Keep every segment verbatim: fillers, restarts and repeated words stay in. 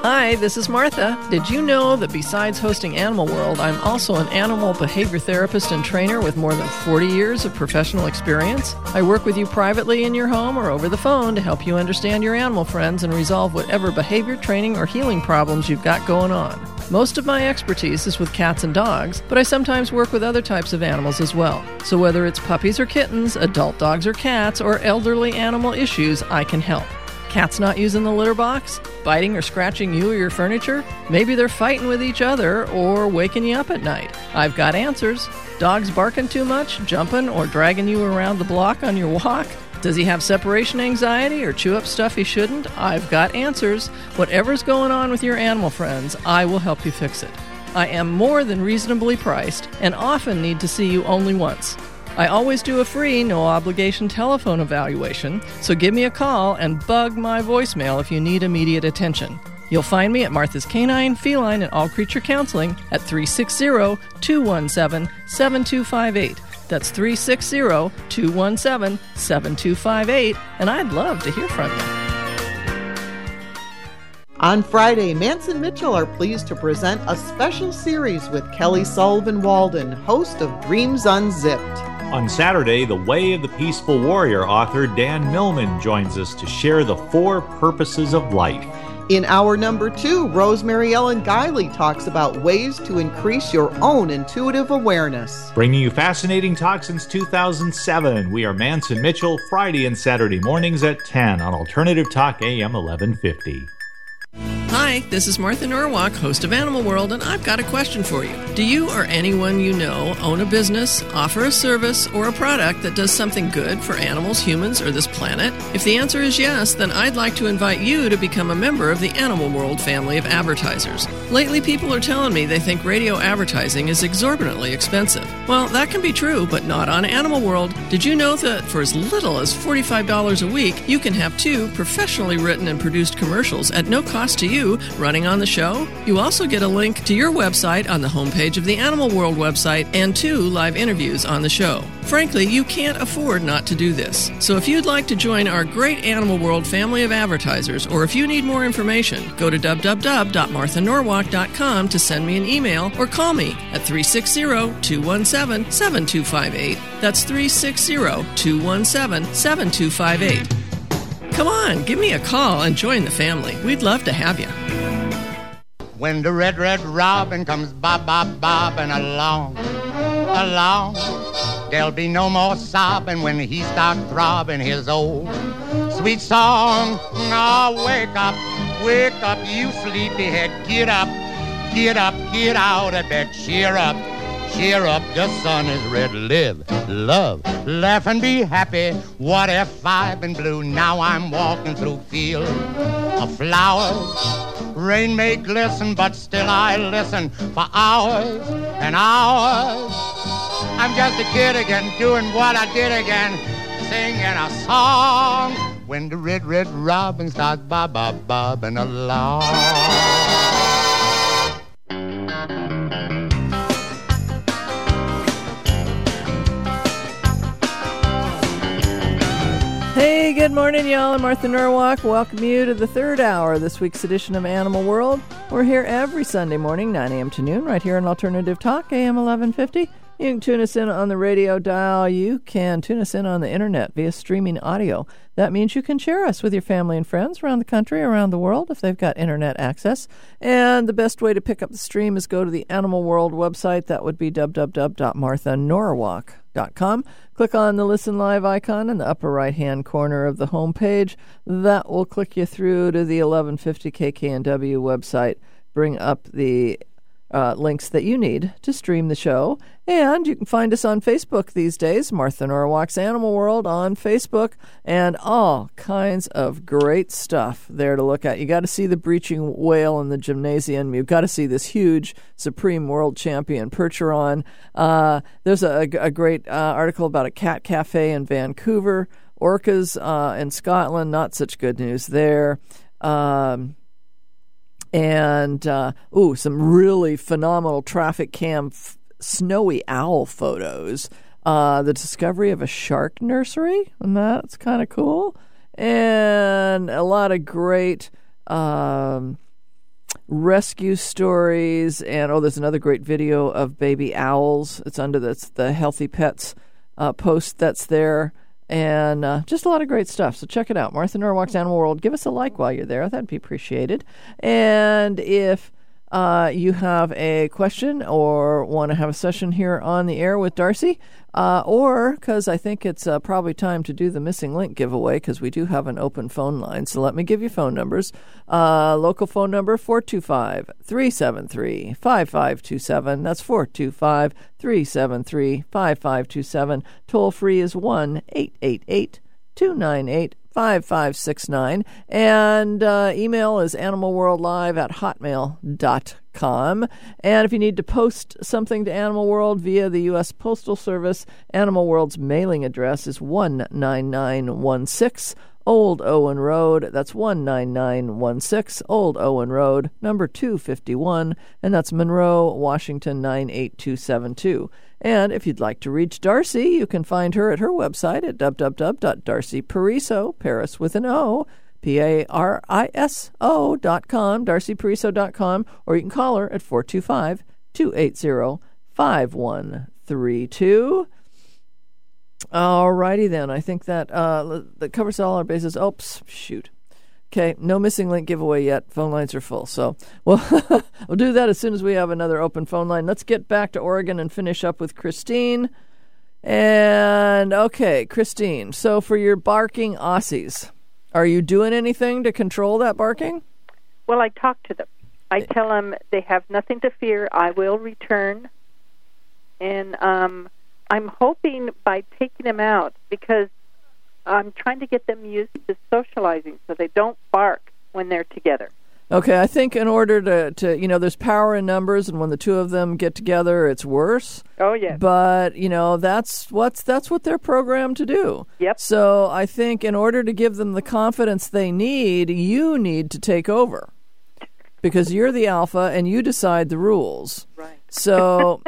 Hi, this is Martha. Did you know that besides hosting Animal World, I'm also an animal behavior therapist and trainer with more than forty years of professional experience? I work with you privately in your home or over the phone to help you understand your animal friends and resolve whatever behavior, training, or healing problems you've got going on. Most of my expertise is with cats and dogs, but I sometimes work with other types of animals as well. So whether it's puppies or kittens, adult dogs or cats, or elderly animal issues, I can help. Cats not using the litter box? Biting or scratching you or your furniture? Maybe they're fighting with each other or waking you up at night. I've got answers. Dogs barking too much, jumping, or dragging you around the block on your walk? Does he have separation anxiety or chew up stuff he shouldn't? I've got answers. Whatever's going on with your animal friends, I will help you fix it. I am more than reasonably priced and often need to see you only once. I always do a free, no-obligation telephone evaluation, so give me a call and bug my voicemail if you need immediate attention. You'll find me at Martha's Canine, Feline, and All Creature Counseling at three six zero, two one seven, seven two five eight. That's three six zero, two one seven, seven two five eight, and I'd love to hear from you. On Friday, Mance and Mitchell are pleased to present a special series with Kelly Sullivan Walden, host of Dreams Unzipped. On Saturday, The Way of the Peaceful Warrior author Dan Millman joins us to share the four purposes of life. In hour number two, Rosemary Ellen Guiley talks about ways to increase your own intuitive awareness. Bringing you fascinating talk since two thousand seven, we are Mance and Mitchell, Friday and Saturday mornings at ten on Alternative Talk A M eleven fifty. Hi, this is Martha Norwalk, host of Animal World, and I've got a question for you. Do you or anyone you know own a business, offer a service, or a product that does something good for animals, humans, or this planet? If the answer is yes, then I'd like to invite you to become a member of the Animal World family of advertisers. Lately, people are telling me they think radio advertising is exorbitantly expensive. Well, that can be true, but not on Animal World. Did you know that for as little as forty-five dollars a week, you can have two professionally written and produced commercials at no cost to you running on the show? You also get a link to your website on the homepage of the Animal World website and two live interviews on the show. Frankly, you can't afford not to do this. So if you'd like to join our great Animal World family of advertisers, or if you need more information, go to w w w dot martha norwalk dot com to send me an email or call me at three six zero, two one seven, seven two five eight. That's three six zero, two one seven, seven two five eight. Come on, give me a call and join the family. We'd love to have you. When the red, red robin comes bob, bob, bobbing along, along, there'll be no more sobbing when he starts throbbing his old sweet song. Oh, wake up, wake up, you sleepyhead. Get up, get up, get out of bed. Cheer up, cheer up, the sun is red. Live, love, laugh and be happy. What if I've been blue? Now I'm walking through fields of flowers. Rain may glisten, but still I listen for hours and hours. I'm just a kid again, doing what I did again, singing a song. When the red, red robin starts bob, bob, bobbing along. Hey, good morning, y'all. I'm Martha Norwalk. Welcome you to the third hour of this week's edition of Animal World. We're here every Sunday morning, nine a.m. to noon, right here on Alternative Talk, A M eleven fifty. You can tune us in on the radio dial. You can tune us in on the internet via streaming audio. That means you can share us with your family and friends around the country, around the world, if they've got internet access. And the best way to pick up the stream is go to the Animal World website. That would be w w w dot martha norwalk dot com. Click on the Listen Live icon in the upper right-hand corner of the home page. That will click you through to the eleven fifty K K N W website, bring up the uh, links that you need to stream the show. And you can find us on Facebook these days, Martha Norwalk's Animal World on Facebook, and all kinds of great stuff there to look at. You got to see the breaching whale in the gymnasium. You've got to see this huge Supreme World Champion Percheron. Uh, there's a, a great uh, article about a cat cafe in Vancouver. Orcas uh, in Scotland, not such good news there. Um, and, uh, ooh, some really phenomenal traffic cam f- snowy owl photos. Uh, the discovery of a shark nursery, and that's kind of cool. And a lot of great um, rescue stories, and oh, there's another great video of baby owls. It's under the, the Healthy Pets uh, post that's there, and uh, just a lot of great stuff. So check it out, Martha Norwalk's Animal World. Give us a like while you're there. That'd be appreciated. And if uh, you have a question or want to have a session here on the air with Darcy, Uh, or because I think it's uh, probably time to do the missing link giveaway, because we do have an open phone line. So let me give you phone numbers. Uh, local phone number four two five, three seven three, five five two seven. That's four two five, three seven three, five five two seven. Toll free is one eight eight eight, two nine eight, five five six nine. And uh, email is animalworldlive at hotmail dot com. And if you need to post something to Animal World via the U S Postal Service, Animal World's mailing address is one nine nine one six Old Owen Road. That's one nine nine one six Old Owen Road, number two fifty-one, and that's Monroe, Washington nine eight two seven two. And if you'd like to reach Darcy, you can find her at her website at w w w dot darcy pariso, Paris with an O, P A R I S O dot com, darcy pariso dot com, or you can call her at four two five, two eight zero, five one three two. All righty then. I think that uh, that covers all our bases. Oops, shoot. Okay, no missing link giveaway yet. Phone lines are full. So we'll, we'll do that as soon as we have another open phone line. Let's get back to Oregon and finish up with Christine. And, okay, Christine, so for your barking Aussies, are you doing anything to control that barking? Well, I talk to them. I tell them they have nothing to fear. I will return. And um, I'm hoping by taking them out, because I'm trying to get them used to socializing so they don't bark when they're together. Okay, I think in order to, to, you know, there's power in numbers, and when the two of them get together, it's worse. Oh, yes. But, you know, that's what's that's what they're programmed to do. Yep. So I think in order to give them the confidence they need, you need to take over. Because you're the alpha, and you decide the rules. Right. So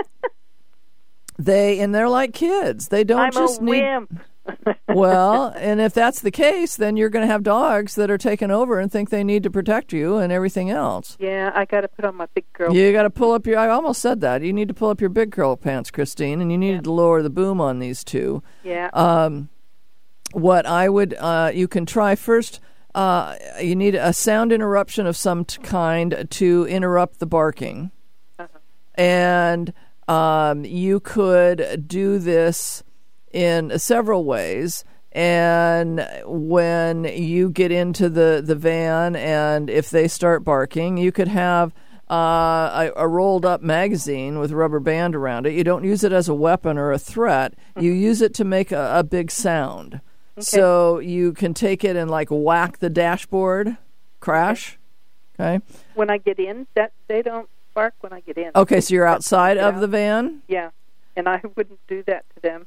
they, and they're like kids. They don't I'm just a need... wimp. Well, and if that's the case, then you're going to have dogs that are taking over and think they need to protect you and everything else. Yeah, I got to put on my big girl. You got to pull up your, I almost said that. You need to pull up your big girl pants, Christine, and you need Yeah. to lower the boom on these two. Yeah. Um, what I would, uh, you can try first, uh, you need a sound interruption of some t- kind to interrupt the barking. Uh-huh. And um, you could do this in several ways. And when you get into the, the van, and if they start barking, you could have uh, a, a rolled up magazine with a rubber band around it. You don't use it as a weapon or a threat. You use it to make a, a big sound. Okay. So you can take it and like whack the dashboard, crash. Okay. When I get in, that they don't bark when I get in. Okay, so you're outside of out. the van? Yeah, and I wouldn't do that to them.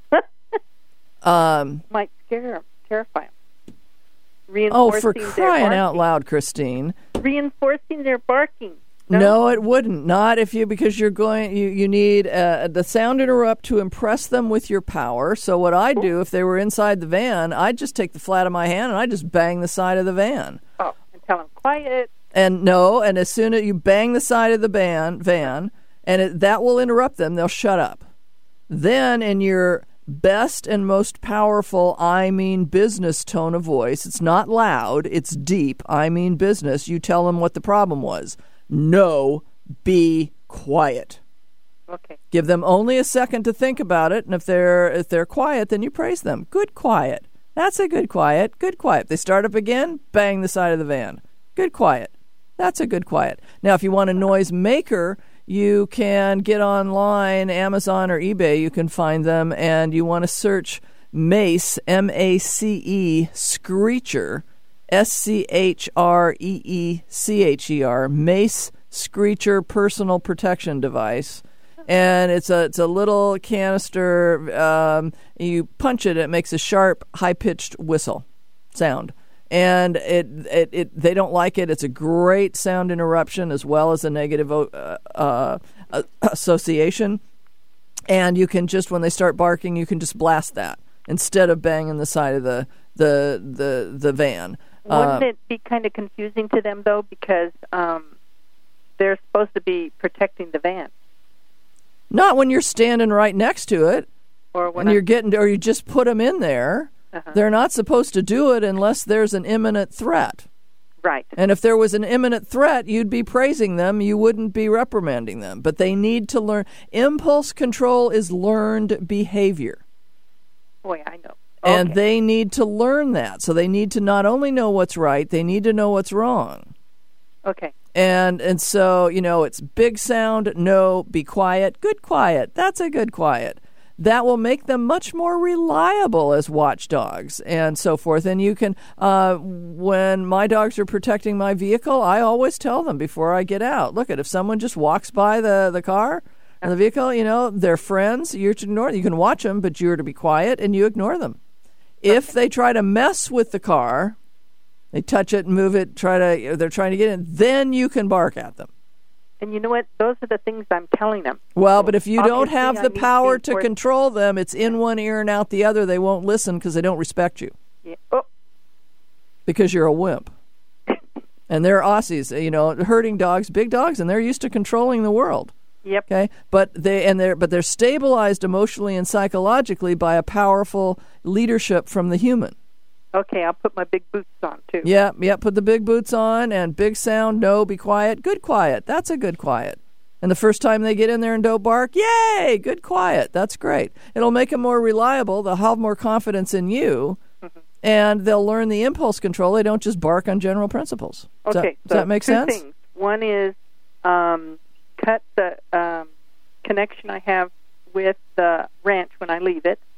Um, Might scare them, terrify them. Oh, for crying out loud, Christine. Reinforcing their barking. No? no, it wouldn't. Not if you, because you're going, you, you need uh, the sound interrupt to impress them with your power. So what I'd do if they were inside the van, I'd just take the flat of my hand and I'd just bang the side of the van. Oh, and tell them, quiet. And no, and as soon as you bang the side of the van, van and it, that will interrupt them, they'll shut up. Then in your best and most powerful I mean business tone of voice, it's not loud, it's deep, I mean business, you tell them what the problem was. No, be quiet. Okay. Give them only a second to think about it, and if they're if they're quiet, then you praise them. Good quiet. That's a good quiet. Good quiet. They start up again, bang the side of the van. Good quiet. That's a good quiet. Now, if you want a noise maker, you can get online, Amazon or eBay, you can find them, and you want to search Mace, M A C E, Screecher, S C H R E E C H E R, Mace Screecher personal protection device. And it's a it's a little canister. Um, you punch it, it makes a sharp, high-pitched whistle sound. And it, it, it they don't like it. It's a great sound interruption as well as a negative uh, uh, association. And you can just, when they start barking, you can just blast that instead of banging the side of the the the, the van. Wouldn't uh, it be kind of confusing to them, though, because um, they're supposed to be protecting the van. Not when you're standing right next to it, Or when and you're I'm, getting, or you just put them in there. Uh-huh. They're not supposed to do it unless there's an imminent threat. right. And if there was an imminent threat, you'd be praising them. You wouldn't be reprimanding them. But they need to learn. Impulse control is learned behavior. Boy, I know. And Okay. they need to learn that. So they need to not only know what's right, they need to know what's wrong. Okay. And and so, you know, it's big sound, no, be quiet, good quiet. That's a good quiet. That will make them much more reliable as watchdogs and so forth. And you can, uh, when my dogs are protecting my vehicle, I always tell them before I get out, look, at if someone just walks by the, the car or the vehicle, you know, they're friends, you're to ignore. You can watch them, but you're to be quiet and you ignore them. If they try to mess with the car, they touch it, move it, try to, they're trying to get in, then you can bark at them. And you know what? Those are the things I'm telling them. Well, but if you don't Obviously, have I the need to power be to enforced. control them, it's in one ear and out the other. They won't listen because they don't respect you Yeah. Oh, because you're a wimp. And they're Aussies, you know, herding dogs, big dogs, and they're used to controlling the world. yep. Okay, but they and they're but they're stabilized emotionally and psychologically by a powerful leadership from the human. Okay, I'll put my big boots on, too. Yeah, yeah. Put the big boots on and big sound. No, be quiet. Good quiet. That's a good quiet. And the first time they get in there and don't bark, yay, good quiet. That's great. It'll make them more reliable. They'll have more confidence in you, Mm-hmm. and they'll learn the impulse control. They don't just bark on general principles. Does Okay, that, does so that make two sense? things. One is um, cut the um, connection I have with the ranch when I leave it.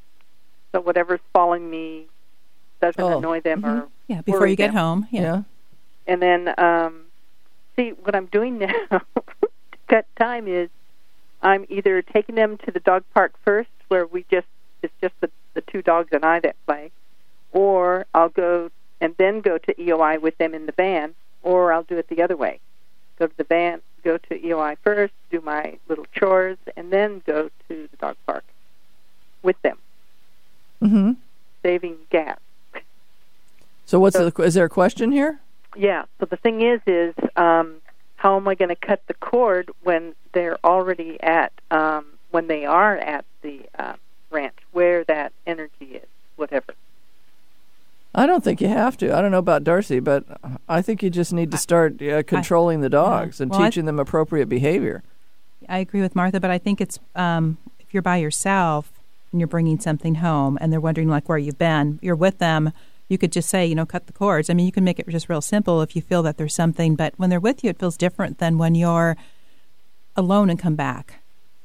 So whatever's following me doesn't Oh. annoy them or Yeah, before worry you get them. home. Yeah. Yeah. And then, um, see, what I'm doing now to cut time is I'm either taking them to the dog park first, where we just it's just the, the two dogs and I that play, or I'll go and then go to E O I with them in the van, or I'll do it the other way. Go to the van, go to E O I first, do my little chores, and then go to the dog park with them, Mm-hmm. saving gas. So what's So- the, is there a question here? Yeah. So the thing is, is um, how am I going to cut the cord when they're already at um, when they are at the uh, ranch, where that energy is, whatever. I don't think you have to. I don't know about Darcy, but I think you just need to start uh, controlling the dogs and Well, I- teaching them appropriate behavior. I agree with Martha, but I think it's um, if you're by yourself and you're bringing something home and they're wondering like where you've been, you're with them. You could just say, you know, cut the cords. I mean, you can make it just real simple if you feel that there's something. But when they're with you, it feels different than when you're alone and come back.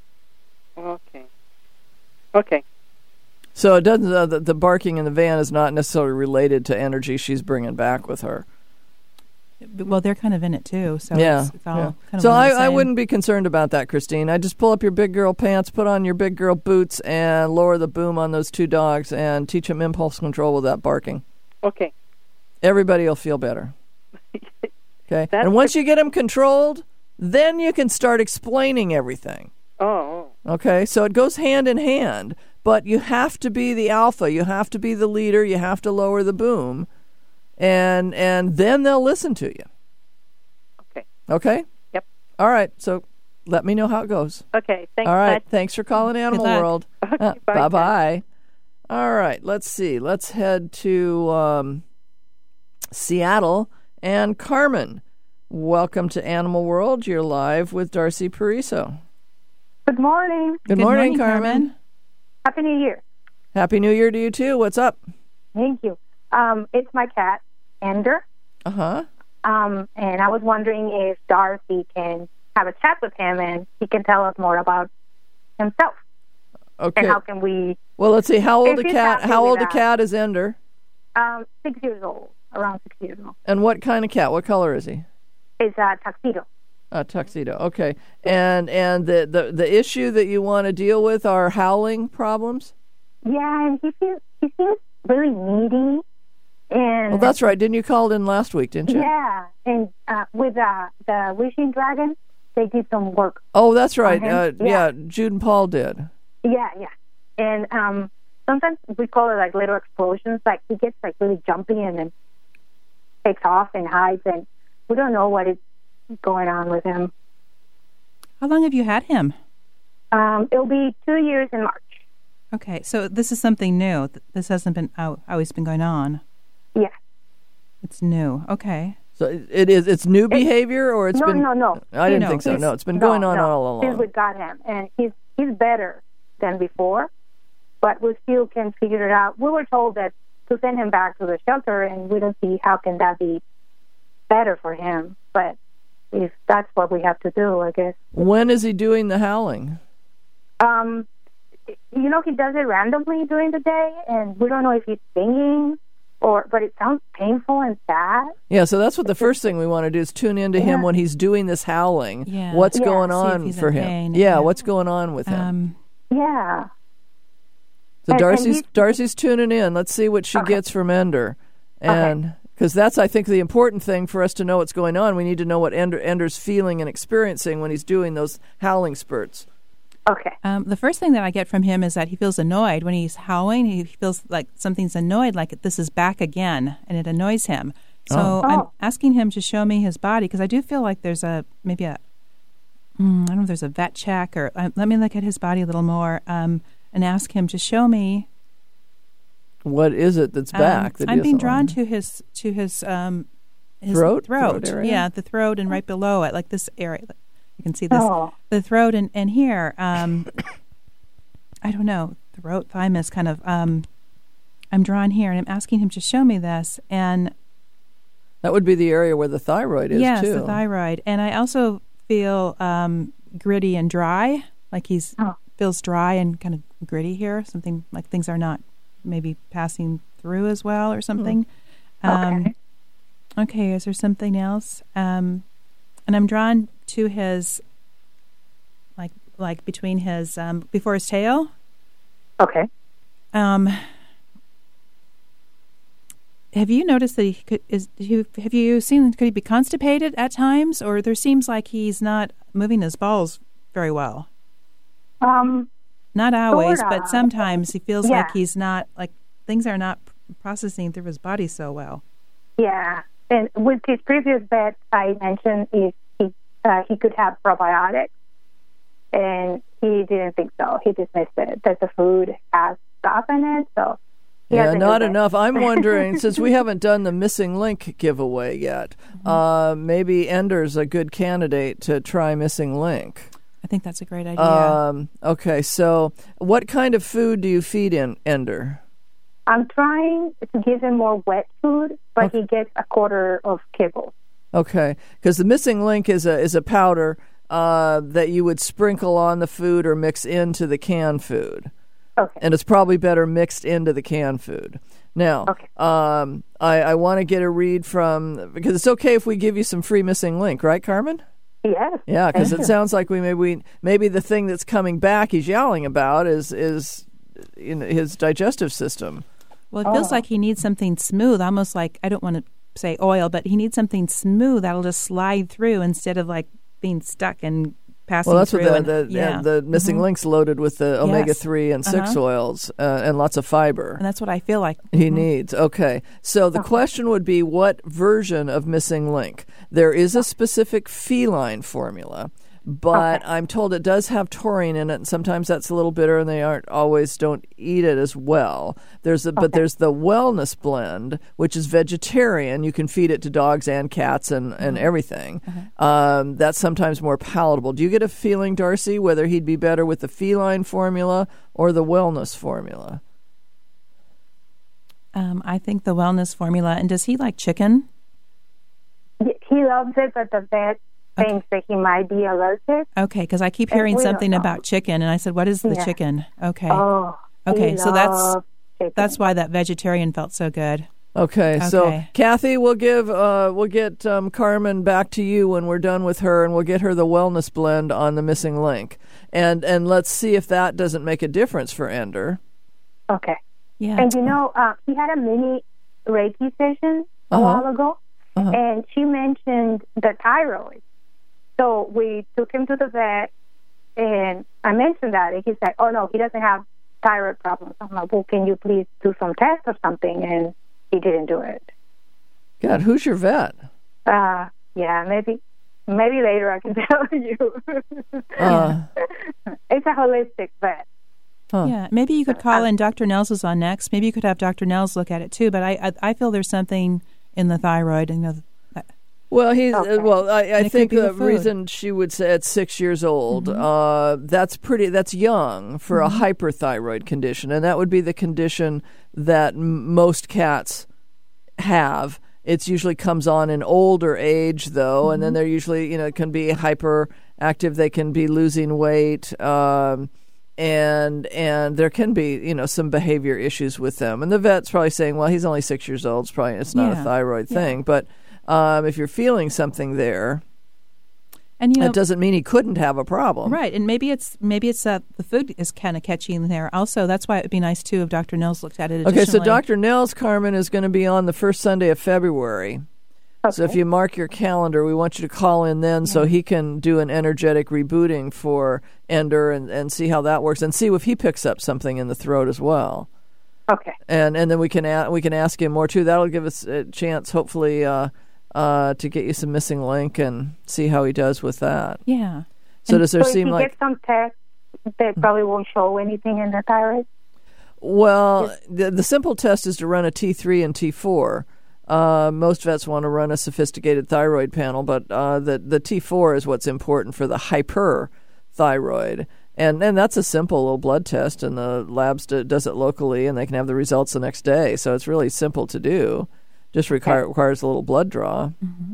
Okay. Okay. So it doesn't. Uh, the, the barking in the van is not necessarily related to energy she's bringing back with her. But, well, they're kind of in it too, so yeah. it's, it's all yeah. kind of so one I, and the I same. wouldn't be concerned about that, Christine. I just pull up your big girl pants, put on your big girl boots, and lower the boom on those two dogs, and teach them impulse control with that barking. Okay. Everybody will feel better. Okay, That's and once you get them controlled, then you can start explaining everything. Oh. Okay, so it goes hand in hand, but you have to be the alpha. You have to be the leader. You have to lower the boom, and and then they'll listen to you. Okay. Okay? Yep. All right, so let me know how it goes. Okay. Thanks. All right, much. thanks for calling Animal luck. World. Okay, Uh, bye, bye-bye. All right, let's see. Let's head to um, Seattle. And Carmen, welcome to Animal World. You're live with Darcy Pariso. Good morning. Good, Good morning, morning, Carmen. Carmen. Happy New Year. Happy New Year to you, too. What's up? Thank you. Um, it's my cat, Ender. Uh-huh. Um, and I was wondering if Darcy can have a chat with him and he can tell us more about himself. Okay. And how can we, Well, let's see. How old If a he's cat? happy How with old a that. cat is Ender? um, six years old, around six years old. And what kind of cat? What color is he? It's a tuxedo. A tuxedo. Okay. And and the, the, the issue that you want to deal with are howling problems? Yeah, and he seems, he seems really needy. And Well, that's right. Didn't you call in last week, didn't you? yeah, and uh, with uh, the wishing dragon, they did some work. Oh, that's right. On Uh, him? yeah. Yeah. Jude and Paul did. Yeah, yeah. And um, sometimes we call it like little explosions. Like he gets like really jumpy and then takes off and hides, and we don't know what it going on with him. How long have you had him? Um, it'll be two years in March. Okay, so this is something new. This hasn't been out, always been going on. Yeah. It's new. Okay. So it, it is. It's new behavior, or it's no, been. No, no, no. I didn't No, think so. He's- No, it's been no, going on no. all along. Since we got him, and he's he's better than before, but we still can figure it out. We were told that to send him back to the shelter, and we don't see how can that be better for him. But if that's what we have to do, I guess. When is he doing the howling? Um, you know, he does it randomly during the day, and we don't know if he's singing or. But it sounds painful and sad. Yeah, so that's what the first thing we want to do is tune into him Yeah. when he's doing this howling. Yeah. What's Yeah. going See if on he's for in him? pain. Yeah, Yeah. what's going on with him? Um, Yeah. so and- Darcy's and he's- Darcy's tuning in. Let's see what she Okay. gets from Ender, and because that's I think the important thing for us to know what's going on. We need to know what Ender, Ender's feeling and experiencing when he's doing those howling spurts. Okay. um, the first thing that I get from him is that he feels annoyed when he's howling. He feels like something's annoyed, like this is back again, and it annoys him. So Oh. I'm Oh. asking him to show me his body because I do feel like there's a maybe a mm, I don't know if there's a vet check or uh, let me look at his body a little more um, and ask him to show me. What is it that's back? Um, that I'm he being doesn't drawn like? to his to his um his Throat? throat, Throat area? yeah, the throat, and right below it, like this area. You can see this, Oh. the throat, and and here, um, I don't know, throat, thymus, kind of. Um, I'm drawn here, and I'm asking him to show me this, and That would be the area where the thyroid is yes, too. the thyroid, and I also feel um, gritty and dry, like he's Oh. feels dry and kind of gritty here. Something like things are not maybe passing through as well, or something. Um, Okay. Okay, is there something else? Um, and I'm drawn to his, like, like between his, um, before his tail. Okay. Um, have you noticed that he could, is, he, have you seen, could he be constipated at times? Or there seems like he's not moving his balls very well. Um. Not always, Sorta. but sometimes he feels Yeah. like he's not, like, things are not processing through his body so well. Yeah. And with his previous vet, I mentioned if he uh, he could have probiotics, and he didn't think so. He dismissed it that the food has stuff in it. So he Yeah, hasn't not used it. enough. I'm wondering, since we haven't done the missing link giveaway yet, Mm-hmm. uh, maybe Ender's a good candidate to try missing link. I think that's a great idea. Um, okay, so what kind of food do you feed in Ender? I'm trying to give him more wet food, but Okay. he gets a quarter of kibble. Okay, because the missing link is a is a powder uh, that you would sprinkle on the food or mix into the canned food. Okay. And it's probably better mixed into the canned food. Now, Okay. um, I, I want to get a read from, because it's okay if we give you some free missing link, right, Carmen? Yes. Yeah, because Thank it you. sounds like we maybe we, maybe the thing that's coming back he's yowling about is is in his digestive system. Well, it feels Oh. like he needs something smooth, almost like, I don't want to say oil, but he needs something smooth that'll just slide through instead of like being stuck and passing Well, that's through. what the and, the, yeah. and the missing Mhm. links loaded with the omega three and six Uh-huh. oils uh, and lots of fiber. And that's what I feel like. He Mhm. needs. Okay. So the question would be, what version of missing link? There is a specific feline formula, but I'm told it does have taurine in it, and sometimes that's a little bitter, and they aren't always don't eat it as well. There's a, but there's the wellness blend, which is vegetarian. You can feed it to dogs and cats and, and everything. Um, that's sometimes more palatable. Do you get a feeling, Darcy, whether he'd be better with the feline formula or the wellness formula? Um, I think the wellness formula. And does he like chicken? He loves it, but the vet thinks that he might be allergic. Okay, because I keep And hearing we don't something know. about chicken, and I said, "What is the Yeah. chicken?" Okay, Oh. okay, he so that's loves chicken. that's why that vegetarian felt so good. Okay, so Okay. Kathy, we'll give uh, we'll get um, Carmen back to you when we're done with her, and we'll get her the wellness blend on the missing link, and and let's see if that doesn't make a difference for Ender. Okay. Yeah, And you know, uh, he had a mini Reiki session a Uh-huh. while ago, Uh-huh. and she mentioned the thyroid. So we took him to the vet, and I mentioned that, and he said, "Oh no, he doesn't have thyroid problems." I'm like, "Well, can you please do some tests or something?" And he didn't do it. God, who's your vet? Uh, yeah, maybe maybe later I can tell you. Uh, It's a holistic vet. huh. Yeah, maybe you could call in. Doctor Nels is on next. Maybe you could have Doctor Nels look at it too. But I, I, I feel there's something in the thyroid. You know, Well, he's Okay. uh, well. I, I And it could think be the the food. reason she would say at six years old, Mm-hmm. uh, that's pretty. That's young for Mm-hmm. a hyperthyroid condition, and that would be the condition that m- most cats have. It's usually comes on in older age, though, Mm-hmm. and then they're usually, you know, it can be hyperactive. They can be losing weight. Um, and and there can be, you know, some behavior issues with them. And the vet's probably saying, well, he's only six years old. It's probably it's not Yeah. a thyroid Yeah. thing. But um, if you're feeling something there, and you know, that doesn't mean he couldn't have a problem. right? And maybe it's maybe it's uh, the food is kind of catchy in there. Also, that's why it would be nice too if Doctor Nels looked at it. Okay, so additionally. Doctor Nels, Carmen, is going to be on the first Sunday of February. Okay. So if you mark your calendar, we want you to call in then so he can do an energetic rebooting for Ender and, and see how that works and see if he picks up something in the throat as well. Okay. And and then we can a- we can ask him more too. That'll give us a chance, hopefully, uh, uh, to get you some missing link and see how he does with that. yeah. So does there so seem if you like get some tests that probably won't show anything in the thyroid? well, the the simple test is to run a T three and T four. Uh, most vets want to run a sophisticated thyroid panel, but uh, the the T four is what's important for the hyperthyroid, and and that's a simple little blood test, and the labs do, does it locally, and they can have the results the next day. So it's really simple to do. Just require, requires a little blood draw. Mm-hmm.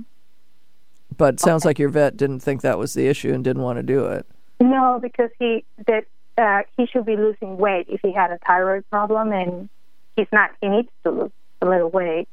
But it sounds like your vet didn't think that was the issue and didn't want to do it. No, because he that uh, he should be losing weight if he had a thyroid problem, and he's not. He needs to lose a little weight.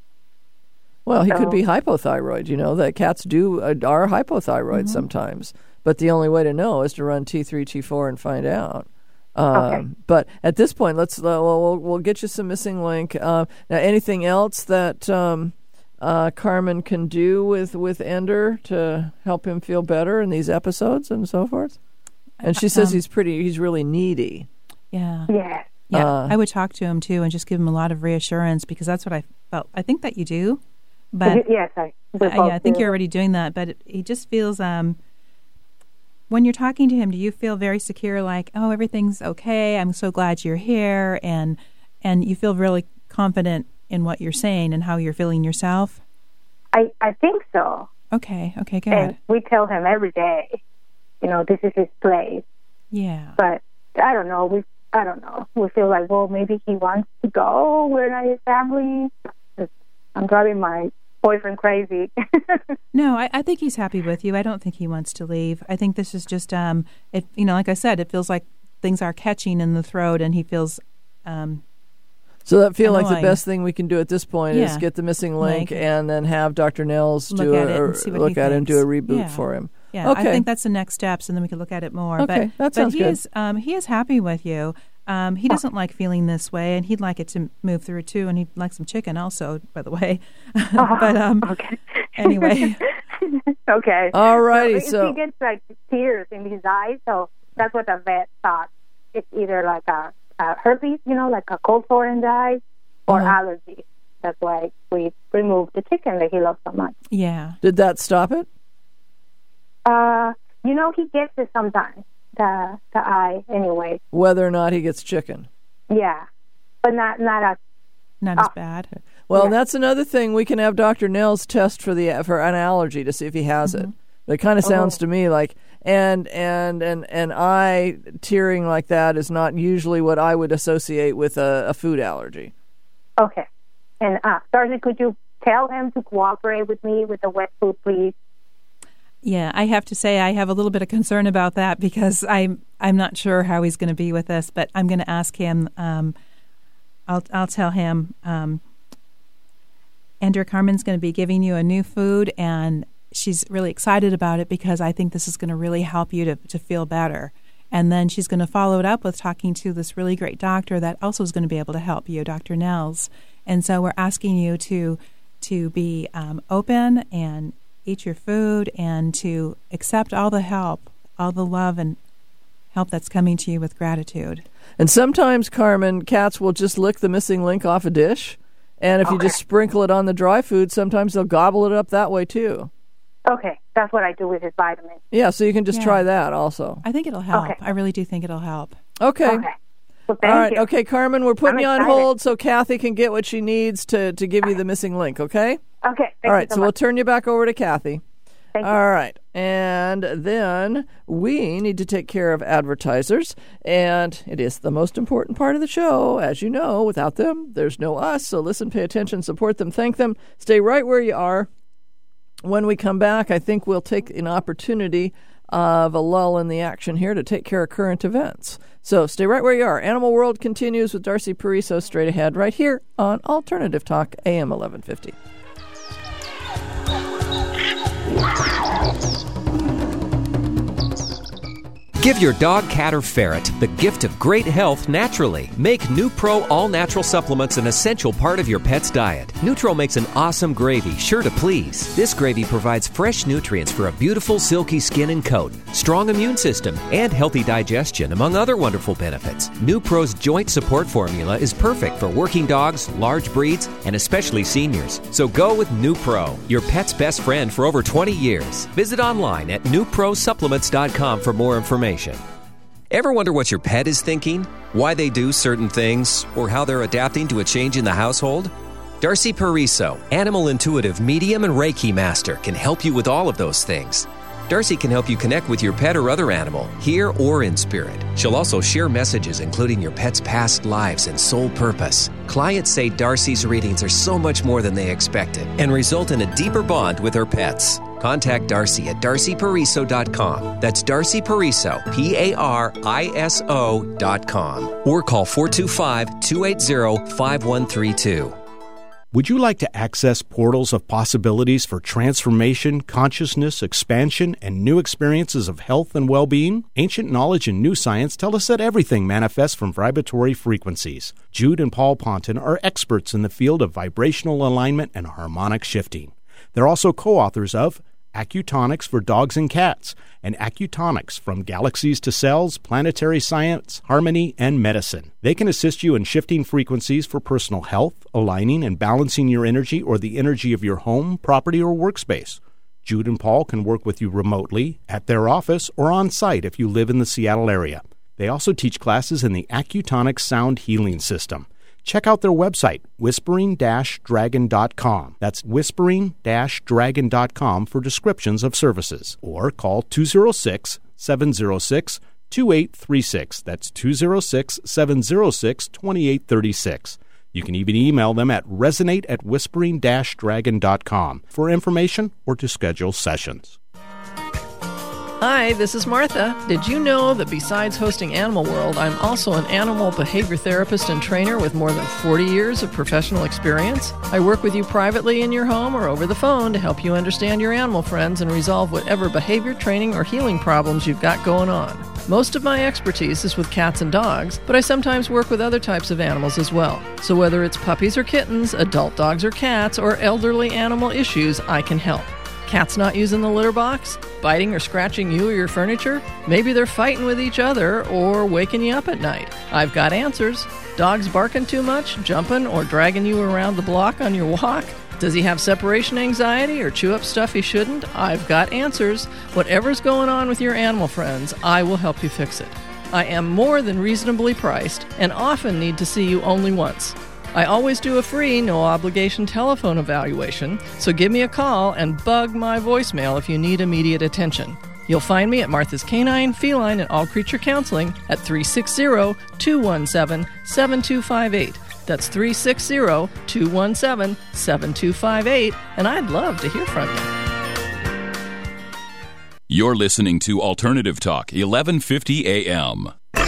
Well, he could So- be hypothyroid. You know, that cats do uh, are hypothyroid sometimes. But the only way to know is to run T three, T four, and find out. Um, Okay. But at this point, let's uh, well, we'll we'll get you some missing link. Uh, now, anything else that um, uh, Carmen can do with with Ender to help him feel better in these episodes and so forth? And she says Um, he's pretty. He's really needy. Yeah. Yes. Yeah, Uh, I would talk to him too and just give him a lot of reassurance because that's what I felt. I think that you do, but yes, I. we uh, yeah, both I think do. you're already doing that. But it, he just feels. Um, when you're talking to him, do you feel very secure? Like, oh, everything's okay. I'm so glad you're here, and and you feel really confident in what you're saying and how you're feeling yourself. I I think so. Okay. Okay. Good. And we tell him every day, you know, this is his place. Yeah. But I don't know. We I don't know. We feel like, well, maybe he wants to go. We're not his family. I'm driving my boyfriend crazy. No, I, I think he's happy with you. I don't think he wants to leave. I think this is just, um, it. You know, like I said, it feels like things are catching in the throat, and he feels. Um, So that feel like the Annoying. best thing we can do at this point is Yeah. get the missing link Link. and then have Doctor Nels Look do at a, it and or see what look he at it and do a thinks. reboot Yeah. for him. Yeah, Okay. I think that's the next steps, and then we can look at it more. Okay, but, that sounds but he good. is um, he is happy with you. Um, he doesn't like feeling this way, and he'd like it to move through too. And he'd like some chicken, also, by the way. but um, Okay. anyway, Okay. All righty, So, so he gets like tears in his eyes, so that's what the vet thought. It's either like a, a herpes, you know, like a cold sore in the eyes, or Uh-huh. allergy. That's why we removed the chicken that he loves so much. yeah, did that stop it? Uh, you know, he gets it sometimes. The the eye, anyway. Whether or not he gets chicken. Yeah, but not not a. not as Oh. bad. Well, Yeah. that's another thing. We can have Doctor Nels test for the for an allergy to see if he has it. But it kind of sounds Oh. to me like and and and an eye tearing like that is not usually what I would associate with a, a food allergy. Okay, and uh, Darcy, could you tell him to cooperate with me with the wet food, please? Yeah, I have to say I have a little bit of concern about that because I'm I'm not sure how he's going to be with this, but I'm going to ask him. Um, I'll I'll tell him. Um, Andrea Carmen's going to be giving you a new food, and she's really excited about it because I think this is going to really help you to to feel better. And then she's going to follow it up with talking to this really great doctor that also is going to be able to help you, Doctor Nels. And so we're asking you to to be um, open and eat your food and to accept all the help, all the love and help that's coming to you with gratitude. And sometimes, Carmen, cats will just lick the missing link off a dish. And if you Okay. just sprinkle it on the dry food, sometimes they'll gobble it up that way too. Okay, That's what I do with his vitamins. Yeah, so you can just Yeah. try that also. I think it'll help. Okay. I really do think it'll help. Okay. Okay. Well, thank All right. you. Okay, Carmen, we're putting I'm you on excited. hold so Kathy can get what she needs to, to give you the missing link, okay? Okay. Thank All right, you so, so we'll much. turn you back over to Kathy. Thank you. All right. And then we need to take care of advertisers. And it is the most important part of the show. As you know, without them, there's no us. So listen, pay attention, support them, thank them. Stay right where you are. When we come back, I think we'll take an opportunity of a lull in the action here to take care of current events. So stay right where you are. Animal World continues with Darcy Pariso straight ahead right here on Alternative Talk, A M eleven fifty. Give your dog, cat, or ferret the gift of great health naturally. Make NuPro all-natural supplements an essential part of your pet's diet. Nutro makes an awesome gravy, sure to please. This gravy provides fresh nutrients for a beautiful, silky skin and coat, strong immune system, and healthy digestion, among other wonderful benefits. NuPro's joint support formula is perfect for working dogs, large breeds, and especially seniors. So go with NuPro, your pet's best friend for over twenty years. Visit online at new pro supplements dot com for more information. Ever wonder what your pet is thinking? Why they do certain things? Or how they're adapting to a change in the household? Darcy Pariso, Animal Intuitive Medium and Reiki Master, can help you with all of those things. Darcy can help you connect with your pet or other animal, here or in spirit. She'll also share messages including your pet's past lives and soul purpose. Clients say Darcy's readings are so much more than they expected and result in a deeper bond with her pets. Contact Darcy at darcy pariso dot com. That's Darcy Pariso, P A R I S O dot com. Or call four two five, two eight zero, five one three two. Would you like to access portals of possibilities for transformation, consciousness, expansion, and new experiences of health and well-being? Ancient knowledge and new science tell us that everything manifests from vibratory frequencies. Jude and Paul Ponton are experts in the field of vibrational alignment and harmonic shifting. They're also co-authors of Acutonics for Dogs and Cats, and Acutonics from Galaxies to Cells, Planetary Science, Harmony, and Medicine. They can assist you in shifting frequencies for personal health, aligning and balancing your energy or the energy of your home, property, or workspace. Jude and Paul can work with you remotely, at their office, or on site if you live in the Seattle area. They also teach classes in the Acutonics Sound Healing System. Check out their website, whispering dash dragon dot com. That's whispering dash dragon dot com for descriptions of services. Or call two oh six, seven oh six, two eight three six. That's two oh six, seven oh six, two eight three six. You can even email them at resonate at whispering dash dragon dot com for information or to schedule sessions. Hi, this is Martha. Did you know that besides hosting Animal World, I'm also an animal behavior therapist and trainer with more than forty years of professional experience? I work with you privately in your home or over the phone to help you understand your animal friends and resolve whatever behavior training or healing problems you've got going on. Most of my expertise is with cats and dogs, but I sometimes work with other types of animals as well. So whether it's puppies or kittens, adult dogs or cats, or elderly animal issues, I can help. Cats not using the litter box? Biting or scratching you or your furniture? Maybe they're fighting with each other or waking you up at night. I've got answers. Dogs barking too much, jumping or dragging you around the block on your walk? Does he have separation anxiety or chew up stuff he shouldn't? I've got answers. Whatever's going on with your animal friends, I will help you fix it. I am more than reasonably priced and often need to see you only once. I always do a free, no-obligation telephone evaluation, so give me a call and bug my voicemail if you need immediate attention. You'll find me at Martha's Canine, Feline, and All Creature Counseling at three six zero, two one seven, seven two five eight. That's three six zero, two one seven, seven two five eight, and I'd love to hear from you. You're listening to Alternative Talk, eleven fifty A M.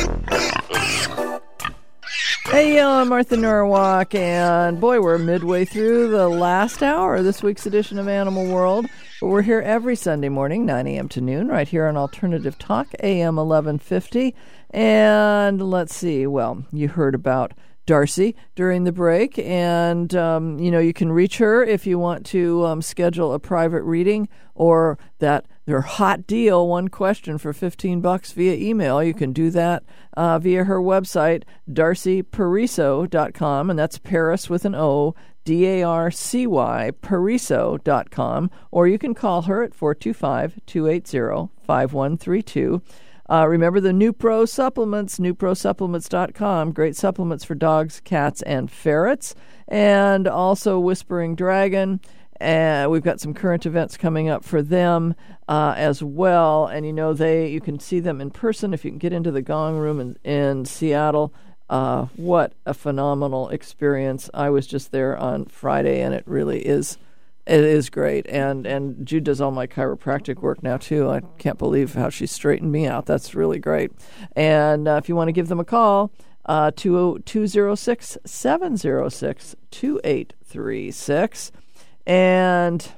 Hey, y'all, I'm Martha Norwalk, and boy, we're midway through the last hour of this week's edition of Animal World. But we're here every Sunday morning, nine a.m. to noon, right here on Alternative Talk, A M eleven fifty. And let's see, well, you heard about Darcy during the break, and um, you know, you can reach her if you want to um, schedule a private reading or that their hot deal, one question for fifteen bucks via email. You can do that uh, via her website, darcy pariso dot com, and that's Paris with an O, D A R C Y, Pariso dot com, or you can call her at four two five, two eight zero, five one three two. Uh, remember the Nupro supplements, nupro supplements dot com. Great supplements for dogs, cats, and ferrets. And also Whispering Dragon. And we've got some current events coming up for them uh, as well. And, you know, they you can see them in person if you can get into the Gong Room in, in Seattle. Uh, what a phenomenal experience. I was just there on Friday, and it really is It is great, and and Jude does all my chiropractic work now, too. I can't believe how she straightened me out. That's really great. And uh, if you want to give them a call, uh, two oh six, seven oh six, two eight three six. And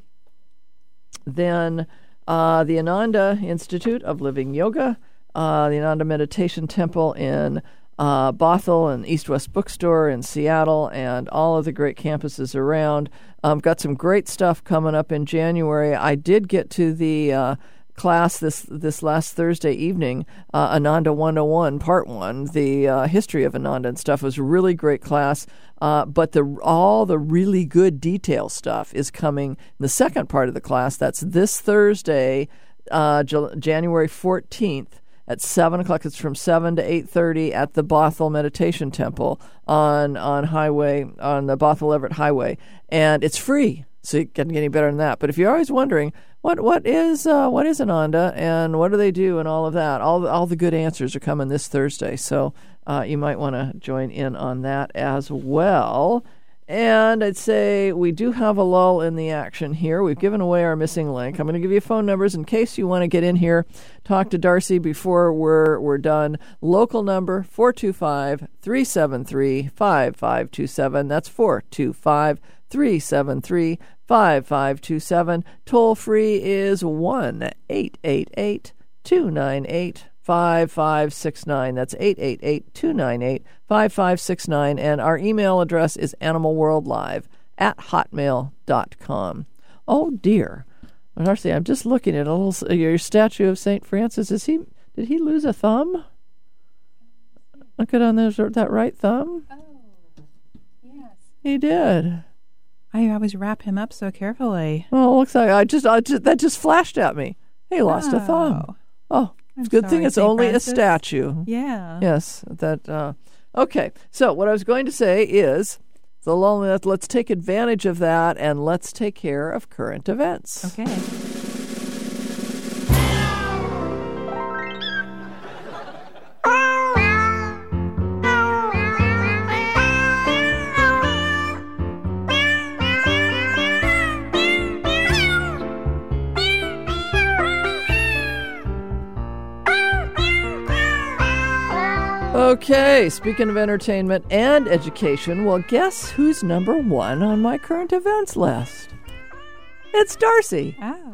then uh, the Ananda Institute of Living Yoga, uh, the Ananda Meditation Temple in Uh, Bothell and East West Bookstore in Seattle, and all of the great campuses around. Um, got some great stuff coming up in January. I did get to the uh, class this this last Thursday evening, uh, Ananda one oh one, Part one, the uh, history of Ananda and stuff. It was a really great class, uh, but the all the really good detail stuff is coming in the second part of the class. That's this Thursday, uh, J- January fourteenth. At seven o'clock. It's from seven to eight thirty at the Bothell Meditation Temple on on highway on the Bothell Everett Highway, and it's free. So you can't get any better than that. But if you're always wondering what what is uh, what is Ananda and what do they do and all of that, all all the good answers are coming this Thursday. So uh, you might want to join in on that as well. And I'd say we do have a lull in the action here. We've given away our missing link. I'm going to give you phone numbers in case you want to get in here, talk to Darcy before we're we're done. Local number, four two five, three seven three, five five two seven. That's four two five, three seven three, five five two seven. Toll free is one eight eight eight, two nine eight, five five six nine. That's eight eight eight, two nine eight, five five six nine. And our email address is animalworldlive at hotmail dot com. Oh, dear. Darcy, I'm just looking at a little, your statue of Saint Francis. Is he, did he lose a thumb? Look at on those, that right thumb. Oh, yes. He did. I always wrap him up so carefully. Well, it looks like I just, I just that just flashed at me. He lost oh. a thumb. Oh, I'm good sorry, thing it's Saint only Francis. a statue. Yeah. Yes. That. Uh, okay. So what I was going to say is the loneliness. Let's take advantage of that, and let's take care of current events. Okay. Okay, speaking of entertainment and education, well, guess who's number one on my current events list? It's Darcy. Oh,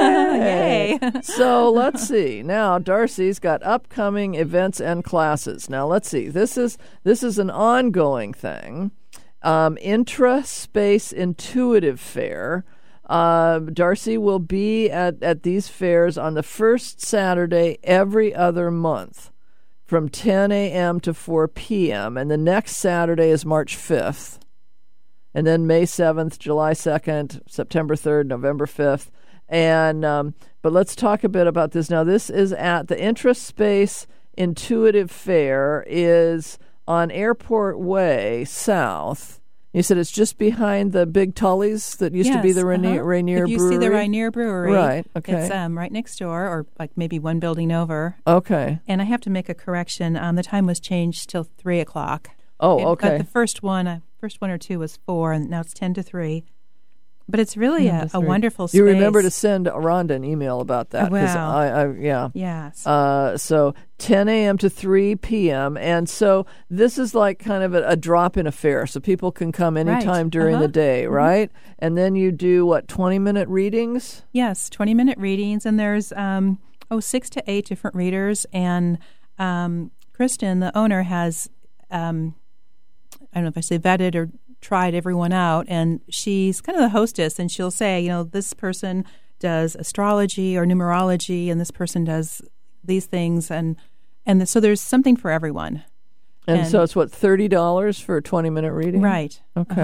Hey. yay. So let's see. Now, Darcy's got upcoming events and classes. Now, let's see. This is this is an ongoing thing. Um, Intra-Space Intuitive Fair. Uh, Darcy will be at, at these fairs on the first Saturday every other month, from ten a.m. to four p.m. And the next Saturday is March fifth. And then May seventh, July second, September third, November fifth. And um, but let's talk a bit about this. Now, this is at the Intra-Space Intuitive Fair is on Airport Way South. You said it's just behind the big Tully's that used yes, to be the Rainier, uh-huh. Rainier if you Brewery? see the Rainier Brewery, Right, okay. it's um, right next door, or like maybe one building over. Okay. And I have to make a correction. Um, the time was changed till three o'clock. Oh, It- okay. But the first one, uh, first one or two was four, and now it's ten to three. But it's really a, a wonderful space. You remember to send Rhonda an email about that. I will. 'cause I, I, yeah. Yes. Uh, so ten a.m. to three p.m. And so this is like kind of a, a drop-in affair. So people can come anytime Right. during Uh-huh. the day, Mhm. right? And then you do, what, twenty-minute readings? Yes, twenty-minute readings, and there's um, oh six to eight different readers. And um, Kristen, the owner, has um, I don't know if I say vetted or tried everyone out, and she's kind of the hostess, and she'll say, you know, this person does astrology or numerology, and this person does these things, and and so there's something for everyone. And, And- so it's, what, thirty dollars for a twenty-minute reading? Right. Okay. Uh-huh.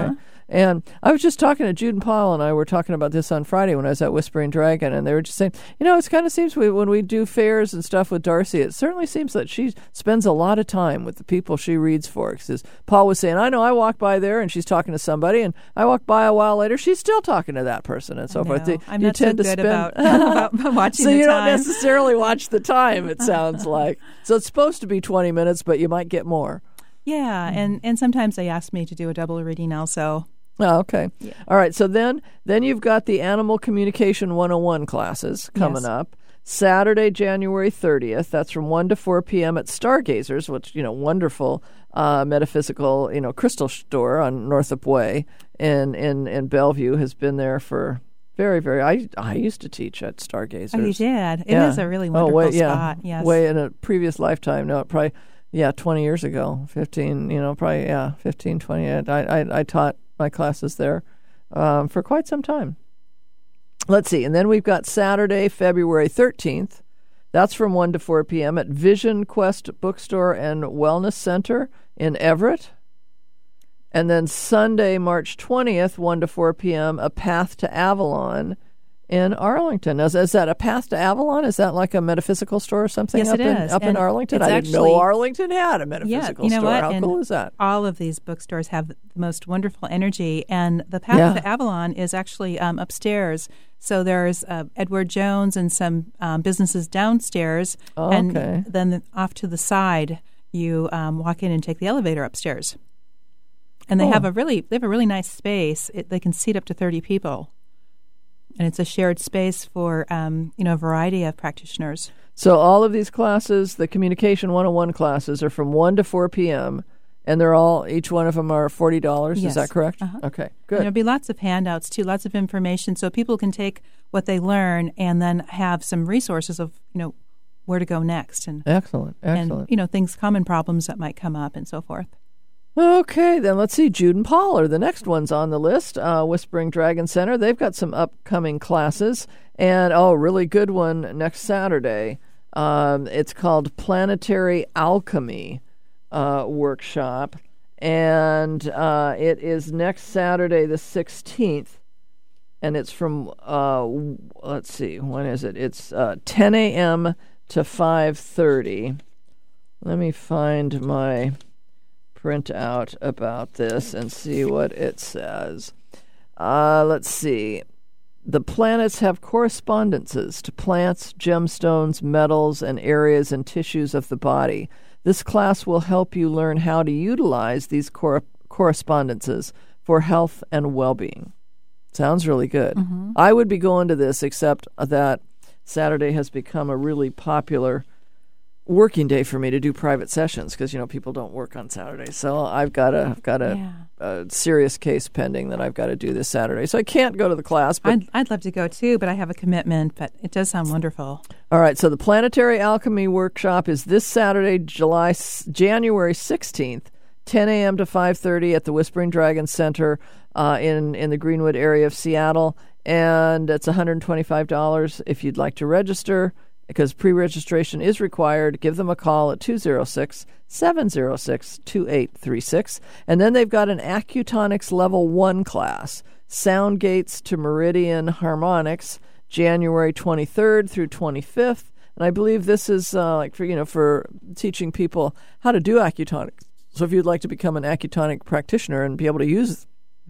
And I was just talking to Jude and Paul, and I were talking about this on Friday when I was at Whispering Dragon, and they were just saying, you know, it kind of seems we, when we do fairs and stuff with Darcy, it certainly seems that she spends a lot of time with the people she reads for. Because Paul was saying, I know I walk by there and she's talking to somebody, and I walk by a while later, she's still talking to that person, and so forth. You, I'm you not tend so to good spend about, about watching so the you time. don't necessarily watch the time, it sounds like. So it's supposed to be twenty minutes, but you might get more. Yeah, and, and sometimes they ask me to do a double reading also. Oh, okay. Yeah. All right. So then, then you've got the Animal Communication one oh one classes coming Yes. up. Saturday, January thirtieth. That's from one to four p.m. at Stargazers, which, you know, wonderful uh, metaphysical, you know, crystal store on Northup Way in, in, in Bellevue. Has been there for very, very, I I used to teach at Stargazers. Oh, you did? It Yeah. is a really Oh, wonderful way, yeah. spot. Yes. Way in a previous lifetime. No, probably, yeah, twenty years ago. fifteen, you know, probably, yeah, fifteen, twenty. I, I, I taught my classes there um, for quite some time. Let's see. And then we've got Saturday, February thirteenth. That's from one to four p.m. at Vision Quest Bookstore and Wellness Center in Everett. And then Sunday, March twentieth, one to four p.m., A Path to Avalon in Arlington. Now, is, is that A Path to Avalon? Is that like a metaphysical store or something Yes, up, it in, is. up in And Arlington? it's I didn't actually- know Arlington had a metaphysical yeah, you know store. what? How and cool is that? All of these bookstores have the most wonderful energy, and the Path Yeah. to Avalon is actually um, upstairs. So there's uh, Edward Jones and some um, businesses downstairs, Oh, and okay. then off to the side, you um, walk in and take the elevator upstairs. And they Oh. have a really they have a really nice space. It, they can seat up to thirty people, and it's a shared space for um, you know a variety of practitioners. So all of these classes, the Communication one oh one classes, are from one to four p.m., and they're all, each one of them are forty dollars. Yes. Is that correct? Uh-huh. Okay, And good. there'll be lots of handouts too, lots of information, so people can take what they learn and then have some resources of you know where to go next, and Excellent, excellent. and you know things, common problems that might come up, and so forth. Okay, then let's see. Jude and Paul are the next ones on the list. Uh, Whispering Dragon Center. They've got some upcoming classes. And, oh, really good one next Saturday. Um, it's called Planetary Alchemy uh, Workshop. And uh, it is next Saturday, the sixteenth. And it's from, uh, let's see, when is it? It's uh, ten a.m. to five thirty. Let me find my print out about this and see what it says. Uh, let's see. The planets have correspondences to plants, gemstones, metals, and areas and tissues of the body. This class will help you learn how to utilize these cor- correspondences for health and well-being. Sounds really good. Mm-hmm. I would be going to this, except that Saturday has become a really popular working day for me to do private sessions because, you know, people don't work on Saturdays. So I've got a, I've got a, Yeah. a serious case pending that I've got to do this Saturday. So I can't go to the class. But I'd, I'd love to go too, but I have a commitment, but it does sound wonderful. all right, so the Planetary Alchemy Workshop is this Saturday, July, January sixteenth, ten a.m. to five thirty at the Whispering Dragon Center uh, in, in the Greenwood area of Seattle. And it's one hundred twenty-five dollars if you'd like to register, because pre-registration is required. Give them a call at two oh six, seven oh six, two eight three six. And then they've got an Accutonics Level one class, Sound Gates to Meridian Harmonics, January twenty-third through twenty-fifth. And I believe this is uh, like for, you know, for teaching people how to do Accutonics. So if you'd like to become an Accutonic practitioner and be able to use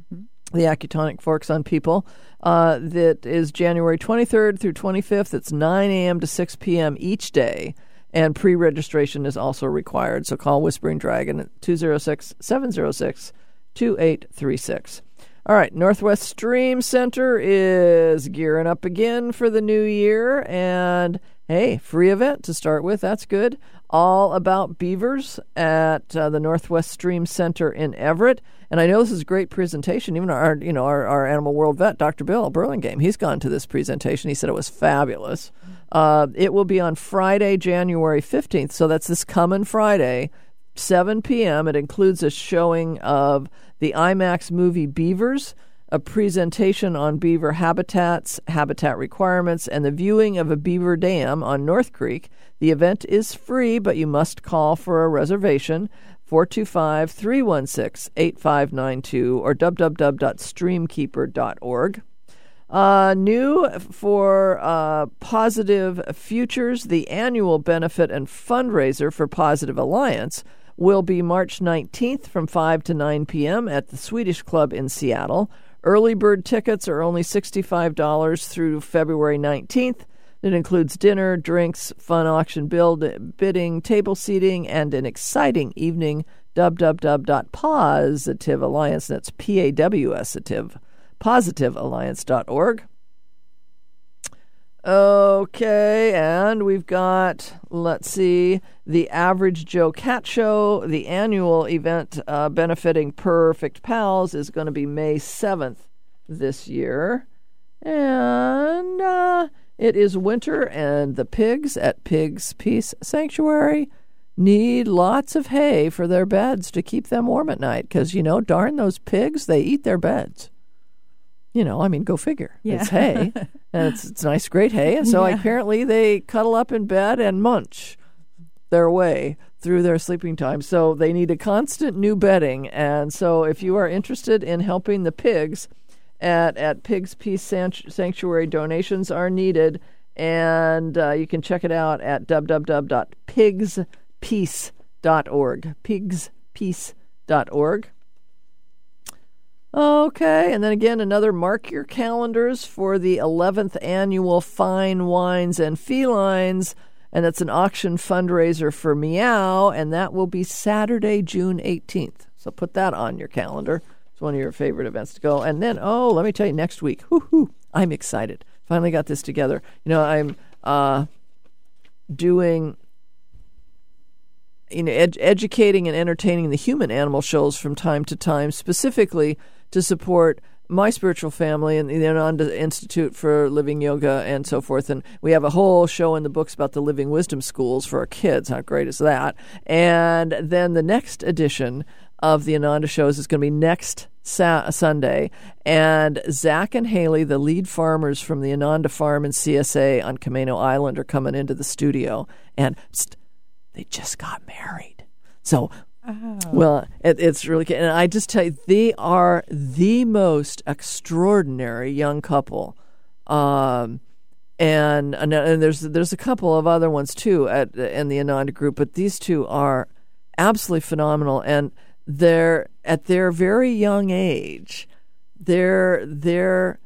the Accutonic forks on people, uh, that is January twenty-third through twenty-fifth. It's nine a.m. to six p.m. each day, and pre-registration is also required. So call Whispering Dragon at two oh six, seven oh six, two eight three six. All right, Northwest Stream Center is gearing up again for the new year, and hey, free event to start with. That's good. All about beavers at uh, the Northwest Stream Center in Everett. And I know this is a great presentation. Even our, you know, our, our Animal World vet, Doctor Bill Burlingame, he's gone to this presentation. He said it was fabulous. Uh, it will be on Friday, January fifteenth. So that's this coming Friday, seven p.m. It includes a showing of the IMAX movie Beavers, a presentation on beaver habitats, habitat requirements, and the viewing of a beaver dam on North Creek. The event is free, but you must call for a reservation. four two five, three one six, eight five nine two or w w w dot stream keeper dot org. Uh, new for uh, Positive Futures, the annual benefit and fundraiser for Positive Alliance, will be March nineteenth from five to nine p.m. at the Swedish Club in Seattle. Early bird tickets are only sixty-five dollars through February nineteenth. It includes dinner, drinks, fun auction build, bidding, table seating, and an exciting evening. w w w dot positive alliance, that's P A W S, positive alliance dot org. Okay, and we've got, let's see, the Average Joe Cat Show. The annual event uh, benefiting Perfect Pals is going to be May seventh this year. And uh, it is winter, and the pigs at Pigs Peace Sanctuary need lots of hay for their beds to keep them warm at night. Because, you know, darn those pigs, they eat their beds. You know, I mean, go figure. Yeah. It's hay, and it's, it's nice, great hay. And so Yeah. apparently they cuddle up in bed and munch their way through their sleeping time. So they need a constant new bedding. And so if you are interested in helping the pigs at, at Pigs Peace Sanctuary, donations are needed. And uh, you can check it out at w w w dot pigs peace dot org. pigs peace dot org. Okay, and then again, another mark your calendars for the eleventh annual Fine Wines and Felines, and it's an auction fundraiser for Meow, and that will be Saturday, June eighteenth. So put that on your calendar. It's one of your favorite events to go. And then, oh, let me tell you, next week, whoo-hoo, I'm excited. Finally got this together. You know, I'm uh, doing... You know, ed- educating and entertaining the human animal shows from time to time, specifically to support my spiritual family and the Ananda Institute for Living Yoga and so forth. And we have a whole show in the books about the Living Wisdom Schools for our kids. How great is that? And then the next edition of the Ananda shows is going to be next Sa- Sunday. And Zach and Haley, the lead farmers from the Ananda Farm and C S A on Camano Island, are coming into the studio. And psst, they just got married. So, oh. well, it, it's really good. And I just tell you, they are the most extraordinary young couple. Um, and, and and there's there's a couple of other ones, too, at in the Ananda group. But these two are absolutely phenomenal. And they're, at their very young age, they're, they're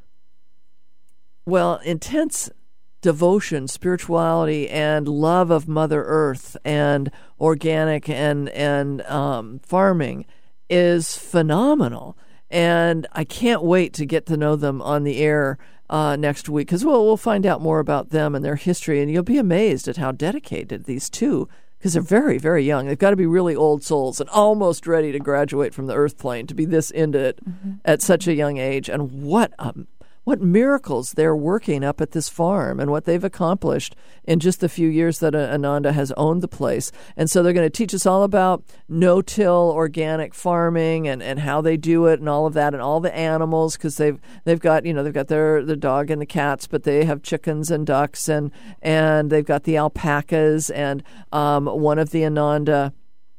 well, intense devotion, spirituality, and love of Mother Earth and organic and and um, farming is phenomenal. And I can't wait to get to know them on the air uh, next week, because we'll, we'll find out more about them and their history, and you'll be amazed at how dedicated these two, because they're very, very young. They've got to be really old souls and almost ready to graduate from the earth plane to be this into it mm-hmm. at such a young age. And what a What miracles they're working up at this farm and what they've accomplished in just the few years that Ananda has owned the place. And so they're going to teach us all about no-till organic farming and, and how they do it and all of that, and all the animals, because they've they've got, you know, they've got their, their dog and the cats, but they have chickens and ducks, and and they've got the alpacas, and um, one of the Ananda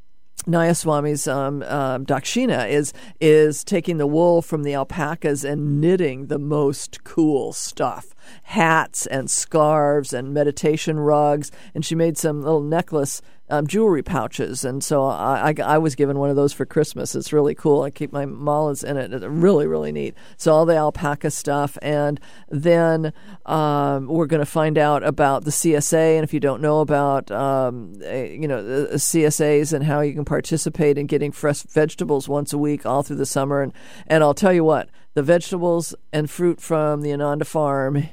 Nayaswami's um, uh, Dakshina is is taking the wool from the alpacas and knitting the most cool stuff, hats and scarves and meditation rugs, and she made some little necklace um, jewelry pouches, and so I, I, I was given one of those for Christmas. It's really cool. I keep my malas in it. It's really, really neat. So all the alpaca stuff, and then um, we're going to find out about the C S A, and if you don't know about um, you know the C S As and how you can participate in getting fresh vegetables once a week all through the summer, and and I'll tell you what, the vegetables and fruit from the Ananda Farm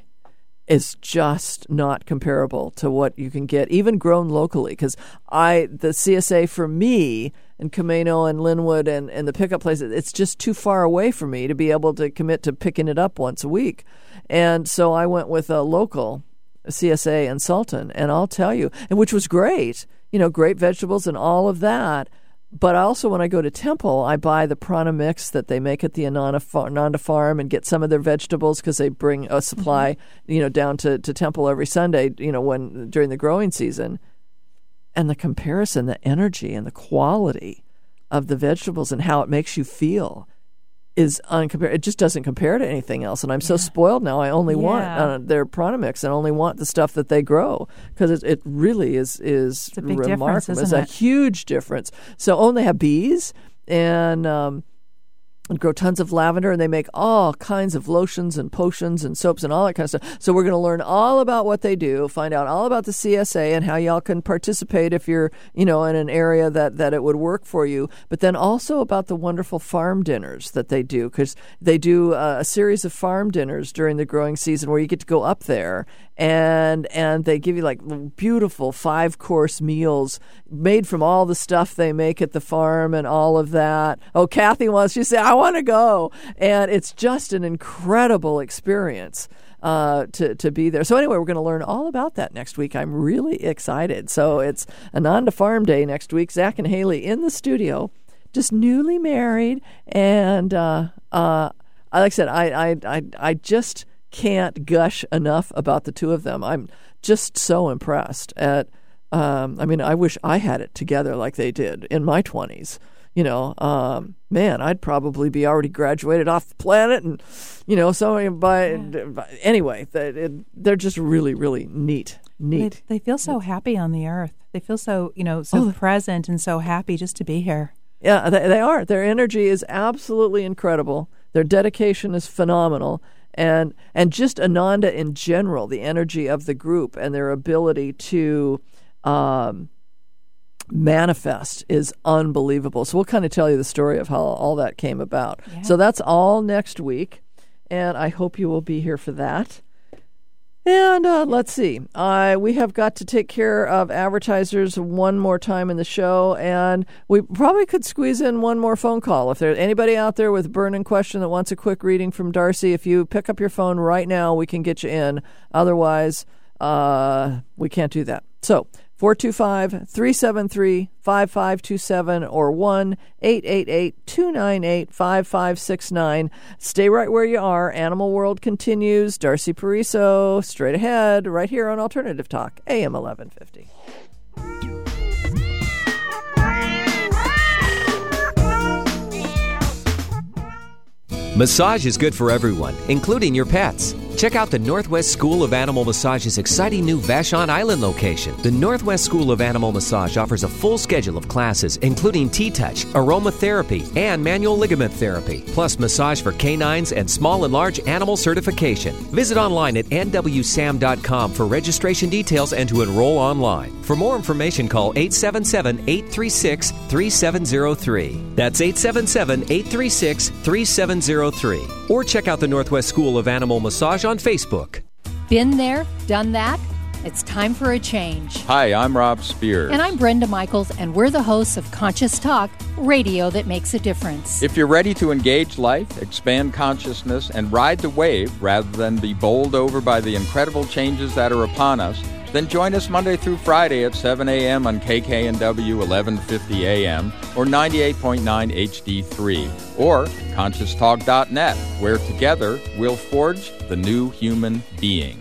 is just not comparable to what you can get, even grown locally. Because I, the C S A for me, and Camano and Linwood and, and the pickup places, it's just too far away for me to be able to commit to picking it up once a week. And so I went with a local C S A in Sultan, and I'll tell you, and which was great, you know, great vegetables and all of that. But also, when I go to Temple, I buy the prana mix that they make at the Ananda, Far- Ananda Farm and get some of their vegetables, because they bring a supply, mm-hmm. you know, down to, to Temple every Sunday, you know, when during the growing season. And the comparison, the energy and the quality of the vegetables and how it makes you feel is uncomparable. It just doesn't compare to anything else. And I'm so yeah. spoiled now. I only yeah. want uh, their Pronamix and only want the stuff that they grow because it, it really is is it's a big remarkable. It's a it? huge difference. So, oh, and they have bees and um, and grow tons of lavender, and they make all kinds of lotions and potions and soaps and all that kind of stuff. So we're going to learn all about what they do, find out all about the C S A and how y'all can participate if you're, you know, in an area that, that it would work for you. But then also about the wonderful farm dinners that they do, because they do uh, a series of farm dinners during the growing season where you get to go up there and and they give you like beautiful five-course meals made from all the stuff they make at the farm and all of that. Oh, Kathy wants, she said, I want to go. And it's just an incredible experience uh, to, to be there. So anyway, we're going to learn all about that next week. I'm really excited. So it's Ananda Farm Day next week. Zach and Haley in the studio, just newly married. And uh, uh, like I said, I, I, I, I just... can't gush enough about the two of them. I'm just so impressed at, um, I mean, I wish I had it together like they did in my twenties. You know, um, man, I'd probably be already graduated off the planet and, you know, so by, yeah. by anyway, they, it, they're just really, really neat, neat. They, they feel so happy on the earth. They feel so, you know, so oh. present and so happy just to be here. Yeah, they, they are. Their energy is absolutely incredible. Their dedication is phenomenal. And and just Ananda in general, the energy of the group and their ability to um, manifest is unbelievable. So we'll kind of tell you the story of how all that came about. Yeah. So that's all next week, and I hope you will be here for that. And uh, let's see. Uh, we have got to take care of advertisers one more time in the show, and we probably could squeeze in one more phone call. If there's anybody out there with a burning question that wants a quick reading from Darcy, if you pick up your phone right now, we can get you in. Otherwise, uh, we can't do that. So, four two five, three seven three, five five two seven or one eight eight eight, two nine eight, five five six nine. Stay right where you are. Animal World continues. Darcy Pariso, straight ahead, right here on Alternative Talk, A M eleven fifty. Massage is good for everyone, including your pets. Check out the Northwest School of Animal Massage's exciting new Vashon Island location. The Northwest School of Animal Massage offers a full schedule of classes, including T-Touch, aromatherapy, and manual ligament therapy, plus massage for canines and small and large animal certification. Visit online at N W S A M dot com for registration details and to enroll online. For more information, call eight seven seven, eight three six, three seven zero three. That's eight seven seven, eight three six, three seven zero three. Or check out the Northwest School of Animal Massage on Facebook. Been there, done that? It's time for a change. Hi, I'm Rob Spears. And I'm Brenda Michaels, and we're the hosts of Conscious Talk, radio that makes a difference. If you're ready to engage life, expand consciousness, and ride the wave rather than be bowled over by the incredible changes that are upon us, then join us Monday through Friday at seven a.m. on K K N W eleven fifty A M or ninety-eight point nine H D three or conscious talk dot net, where together we'll forge the new human being.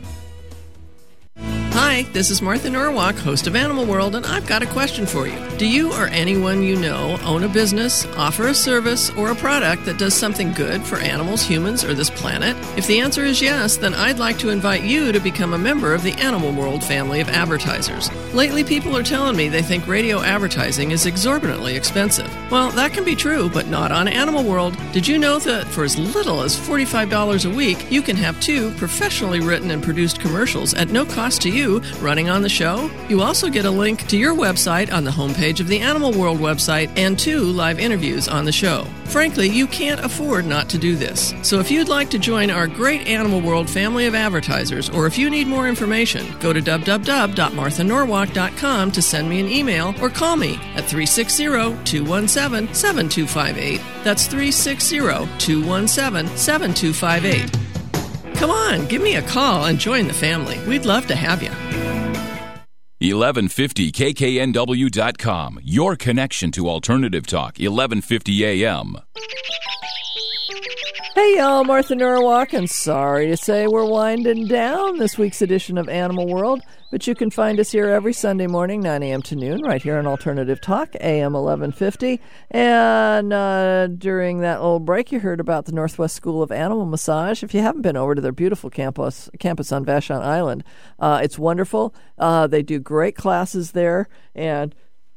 Hi, this is Martha Norwalk, host of Animal World, and I've got a question for you. Do you or anyone you know own a business, offer a service, or a product that does something good for animals, humans, or this planet? If the answer is yes, then I'd like to invite you to become a member of the Animal World family of advertisers. Lately, people are telling me they think radio advertising is exorbitantly expensive. Well, that can be true, but not on Animal World. Did you know that for as little as forty-five dollars a week, you can have two professionally written and produced commercials at no cost to you running on the show? You also get a link to your website on the homepage of the Animal World website and two live interviews on the show. Frankly, you can't afford not to do this. So if you'd like to join our great Animal World family of advertisers, or if you need more information, go to w w w dot martha norwalk dot com to send me an email or call me at three six zero, two one seven, seven two five eight. That's three six zero, two one seven, seven two five eight. Come on, give me a call and join the family. We'd love to have you. eleven fifty K K N W dot com, your connection to Alternative Talk, eleven fifty A M. Hey, y'all, Martha Norwalk, and sorry to say we're winding down this week's edition of Animal World, but you can find us here every Sunday morning, nine a.m. to noon, right here on Alternative Talk, A M eleven fifty. And uh, during that little break, you heard about the Northwest School of Animal Massage. If you haven't been over to their beautiful campus campus on Vashon Island, uh, it's wonderful. Uh, they do great classes there, and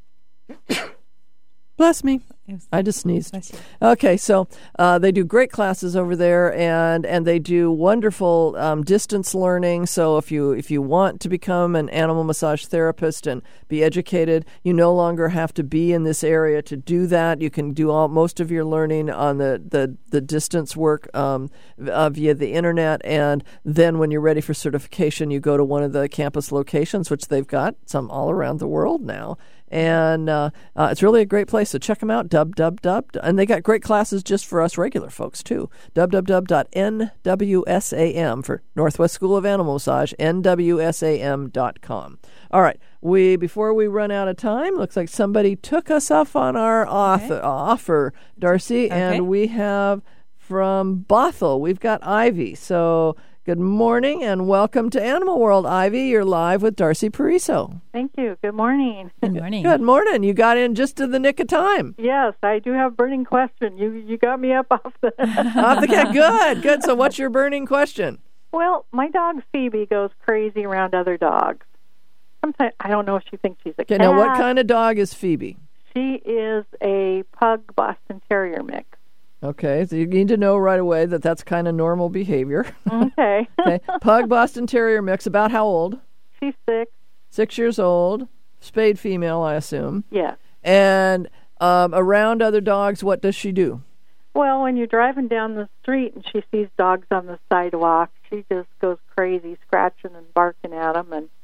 bless me. I just sneezed. Okay, so uh, they do great classes over there, and, and they do wonderful um, distance learning. So if you if you want to become an animal massage therapist and be educated, you no longer have to be in this area to do that. You can do all most of your learning on the the, the distance work um, uh, via the internet, and then when you're ready for certification, you go to one of the campus locations, which they've got some all around the world now. And uh, uh, it's really a great place, so check them out, dub, dub, dub. And they got great classes just for us regular folks, too. w w w dot n w s a m for Northwest School of Animal Massage, n w s a m dot com. All right, we before we run out of time, looks like somebody took us up on our author, okay. offer, Darcy, okay. And we have from Bothell, we've got Ivy. So good morning and welcome to Animal World, Ivy. You're live with Darcy Pariso. Thank you. Good morning. Good morning. Good morning. You got in just in the nick of time. Yes, I do have a burning question. You you got me up off the off the cat. Good, good. So what's your burning question? Well, my dog Phoebe goes crazy around other dogs. Sometimes I don't know if she thinks she's a okay, cat. Now, what kind of dog is Phoebe? She is a pug Boston Terrier mix. Okay, so you need to know right away that that's kind of normal behavior. Okay. Okay. Pug Boston Terrier mix. About how old? She's six. Six years old. Spayed female, I assume. Yes. And um, around other dogs, what does she do? Well, when you're driving down the street and she sees dogs on the sidewalk, she just goes crazy, scratching and barking at them. And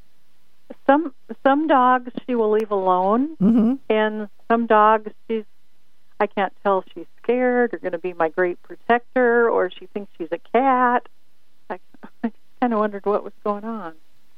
some some dogs she will leave alone, mm-hmm. and some dogs she's I can't tell if she's scared or going to be my great protector or she thinks she's a cat. I, I kind of wondered what was going on.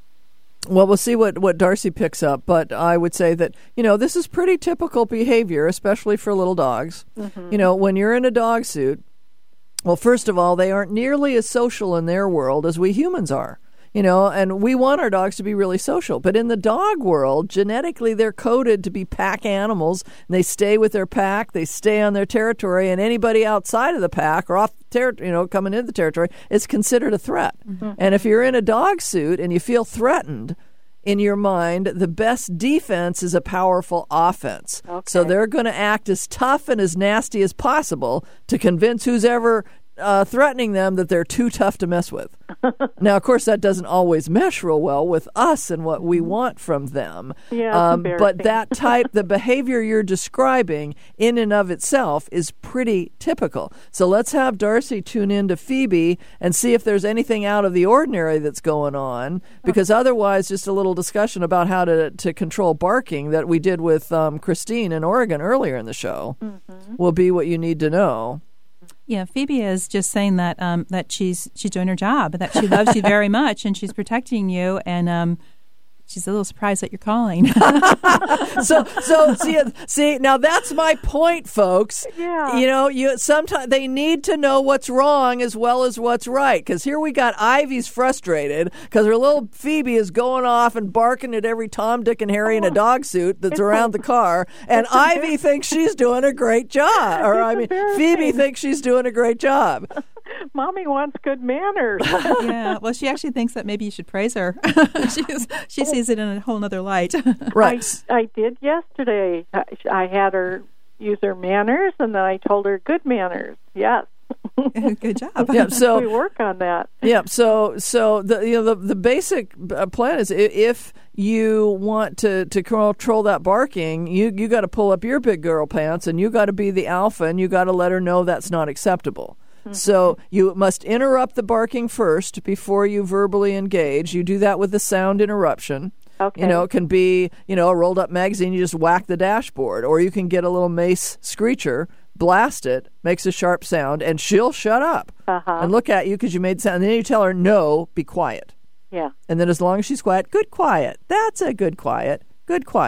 Well, we'll see what, what Darcy picks up, but I would say that, you know, this is pretty typical behavior, especially for little dogs. Mm-hmm. You know, when you're in a dog suit, well, first of all, they aren't nearly as social in their world as we humans are. You know, and we want our dogs to be really social. But in the dog world, genetically, they're coded to be pack animals. And they stay with their pack. They stay on their territory. And anybody outside of the pack or off the territory, you know, coming into the territory, is considered a threat. Mm-hmm. And if you're in a dog suit and you feel threatened in your mind, the best defense is a powerful offense. Okay. So they're going to act as tough and as nasty as possible to convince who's ever Uh, threatening them that they're too tough to mess with. Now, of course, that doesn't always mesh real well with us and what we want from them. Yeah, um, but that type, the behavior you're describing in and of itself is pretty typical. So let's have Darcy tune in to Phoebe and see if there's anything out of the ordinary that's going on, because otherwise just a little discussion about how to, to control barking that we did with um, Christine in Oregon earlier in the show mm-hmm. will be what you need to know. Yeah, Phoebe is just saying that um, that she's she's doing her job, that she loves you very much, and she's protecting you, and um, she's a little surprised that you're calling. so, so see, see, now that's my point, folks. Yeah. You know, you sometimes they need to know what's wrong as well as what's right. Because here we got Ivy's frustrated because her little Phoebe is going off and barking at every Tom, Dick, and Harry in a dog suit that's around the car, and Ivy thinks she's doing a great job. Or I mean, Phoebe thinks she's doing a great job. Mommy wants good manners. Yeah, well, she actually thinks that maybe you should praise her. She's, she sees it in a whole other light. Right. I, I did yesterday. I, I had her use her manners, and then I told her good manners. Yes. Good job. Yeah, so we work on that. Yeah, so so the you know the the basic plan is if you want to, to control that barking, you you got to pull up your big girl pants and you got to be the alpha and you got to let her know that's not acceptable. Mm-hmm. So you must interrupt the barking first before you verbally engage. You do that with the sound interruption. Okay. You know, it can be, you know, a rolled up magazine, you just whack the dashboard. Or you can get a little mace screecher, blast it, makes a sharp sound, and she'll shut up uh-huh. and look at you because you made sound. And then you tell her, no, be quiet. Yeah. And then as long as she's quiet, good quiet. That's a good quiet. Good quiet.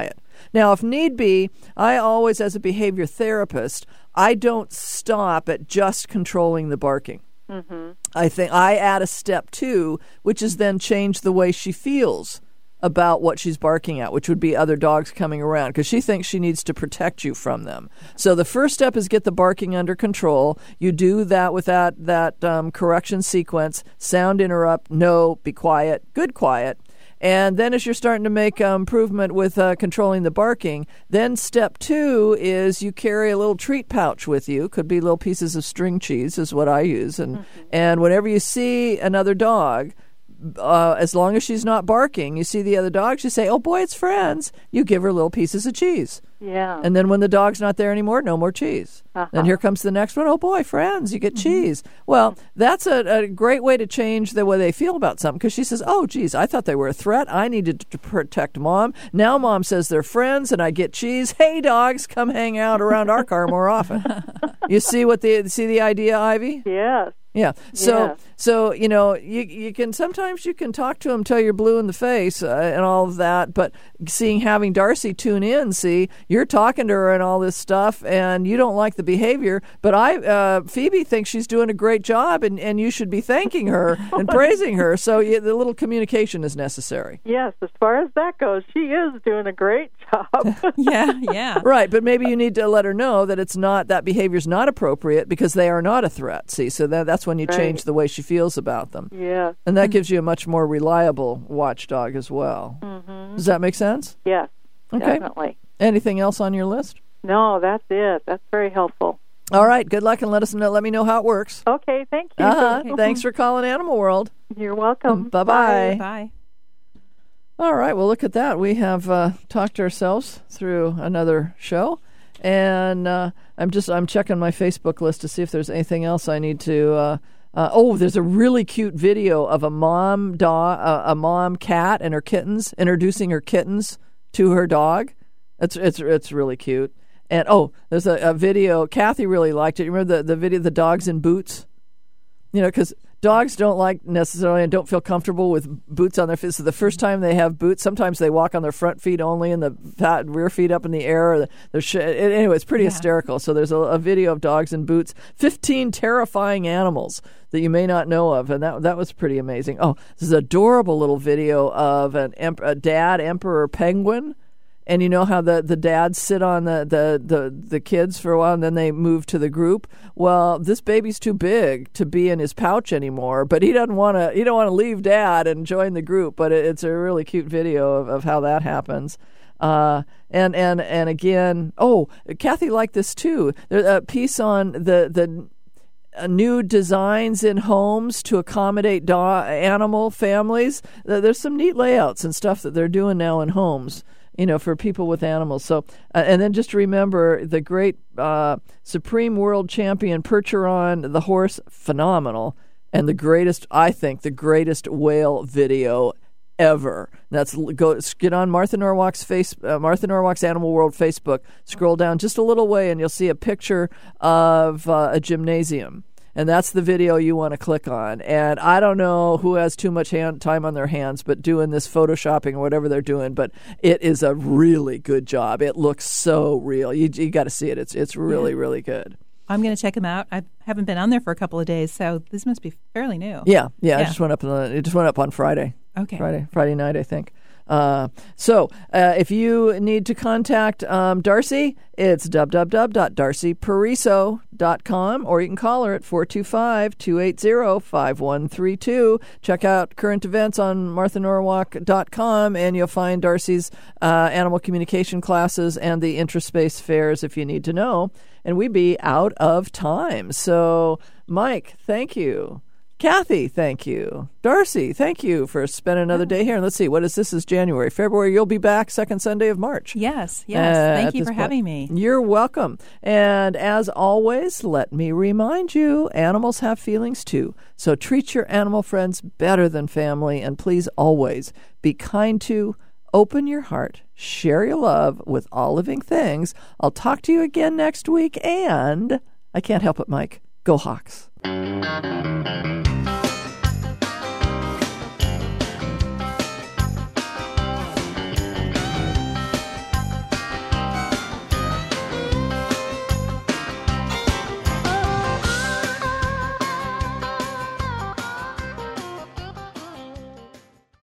Now, if need be, I always, as a behavior therapist, I don't stop at just controlling the barking. Mm-hmm. I think I add a step two, which is then change the way she feels about what she's barking at, which would be other dogs coming around, because she thinks she needs to protect you from them. So the first step is get the barking under control. You do that with that, that um, correction sequence, sound interrupt, no, be quiet, good quiet. And then as you're starting to make um, improvement with uh, controlling the barking, then step two is you carry a little treat pouch with you. Could be little pieces of string cheese is what I use. And, mm-hmm. and whenever you see another dog, Uh, as long as she's not barking, you see the other dogs, you say, oh, boy, it's friends. You give her little pieces of cheese. Yeah. And then when the dog's not there anymore, no more cheese. Uh-huh. Then here comes the next one. Oh, boy, friends, you get mm-hmm. cheese. Well, that's a, a great way to change the way they feel about something, because she says, oh, geez, I thought they were a threat. I needed to protect Mom. Now Mom says they're friends and I get cheese. Hey, dogs, come hang out around our car more often. You see what the see the idea, Ivy? Yes. Yeah. So, yeah. so you know, you you can sometimes you can talk to them till you're blue in the face uh, and all of that. But seeing having Darcy tune in, see, you're talking to her and all this stuff, and you don't like the behavior. But I, uh, Phoebe thinks she's doing a great job, and, and you should be thanking her and praising her. So you, the little communication is necessary. Yes, as far as that goes, she is doing a great job. yeah, yeah. Right, but maybe you need to let her know that it's not that behavior's not appropriate because they are not a threat. See, so that that's when you right. change the way she feels about them. Yeah. And that gives you a much more reliable watchdog as well. Mm-hmm. Does that make sense? Yes, okay. definitely. Anything else on your list? No, that's it. That's very helpful. All right, good luck, and let us know. Let me know how it works. Okay, thank you. Uh-huh. Thanks for calling Animal World. You're welcome. Bye-bye. Bye. All right, well, look at that. We have uh, talked ourselves through another show. And uh, I'm just I'm checking my Facebook list to see if there's anything else I need to. Uh, uh, oh, there's a really cute video of a mom dog, uh, a mom cat, and her kittens introducing her kittens to her dog. It's it's it's really cute. And oh, there's a, a video. Kathy really liked it. You remember the the video, the dogs in boots? You know, because dogs don't like necessarily and don't feel comfortable with boots on their feet. So the first time they have boots, sometimes they walk on their front feet only and the fat rear feet up in the air. Or they're sh- anyway, it's pretty yeah. hysterical. So there's a, a video of dogs in boots, fifteen terrifying animals that you may not know of, and that that was pretty amazing. Oh, this is an adorable little video of an em- a dad emperor penguin. And you know how the, the dads sit on the, the, the, the kids for a while and then they move to the group? Well, this baby's too big to be in his pouch anymore, but he doesn't want to he don't want to leave dad and join the group. But it, it's a really cute video of, of how that happens. Uh, and, and, and again, oh, Kathy liked this too. There's a piece on the, the uh, new designs in homes to accommodate do- animal families. There's some neat layouts and stuff that they're doing now in homes, you know, for people with animals. So, uh, and then just remember the great uh, Supreme World Champion Percheron, the horse, phenomenal, and the greatest, I think, the greatest whale video ever. That's go get on Martha Norwalk's face, uh, Martha Norwalk's Animal World Facebook. Scroll down just a little way, and you'll see a picture of uh, a gymnasium. And that's the video you want to click on. And I don't know who has too much hand, time on their hands, but doing this photoshopping or whatever they're doing, but it is a really good job. It looks so real. You you got to see it. It's it's really, yeah. really good. I'm going to check them out. I haven't been on there for a couple of days, so this must be fairly new. Yeah, yeah. yeah. I just went up. On, it just went up on Friday. Okay. Friday, Friday night, I think. Uh, so uh, if you need to contact um, Darcy, it's w w w dot darcy pariso dot com, or you can call her at four two five, two eight zero, five one three two. Check out current events on martha norwalk dot com, and you'll find Darcy's uh, animal communication classes and the Intraspace fairs if you need to know. And we'd be out of time. So, Mike, thank you. Kathy, thank you. Darcy, thank you for spending another day here. And let's see, what is this? This is January. February, you'll be back second Sunday of March. Yes, yes. Uh, thank you for point. having me. You're welcome. And as always, let me remind you, animals have feelings too. So treat your animal friends better than family. And please always be kind to, open your heart, share your love with all living things. I'll talk to you again next week. And I can't help it, Mike. Go Hawks.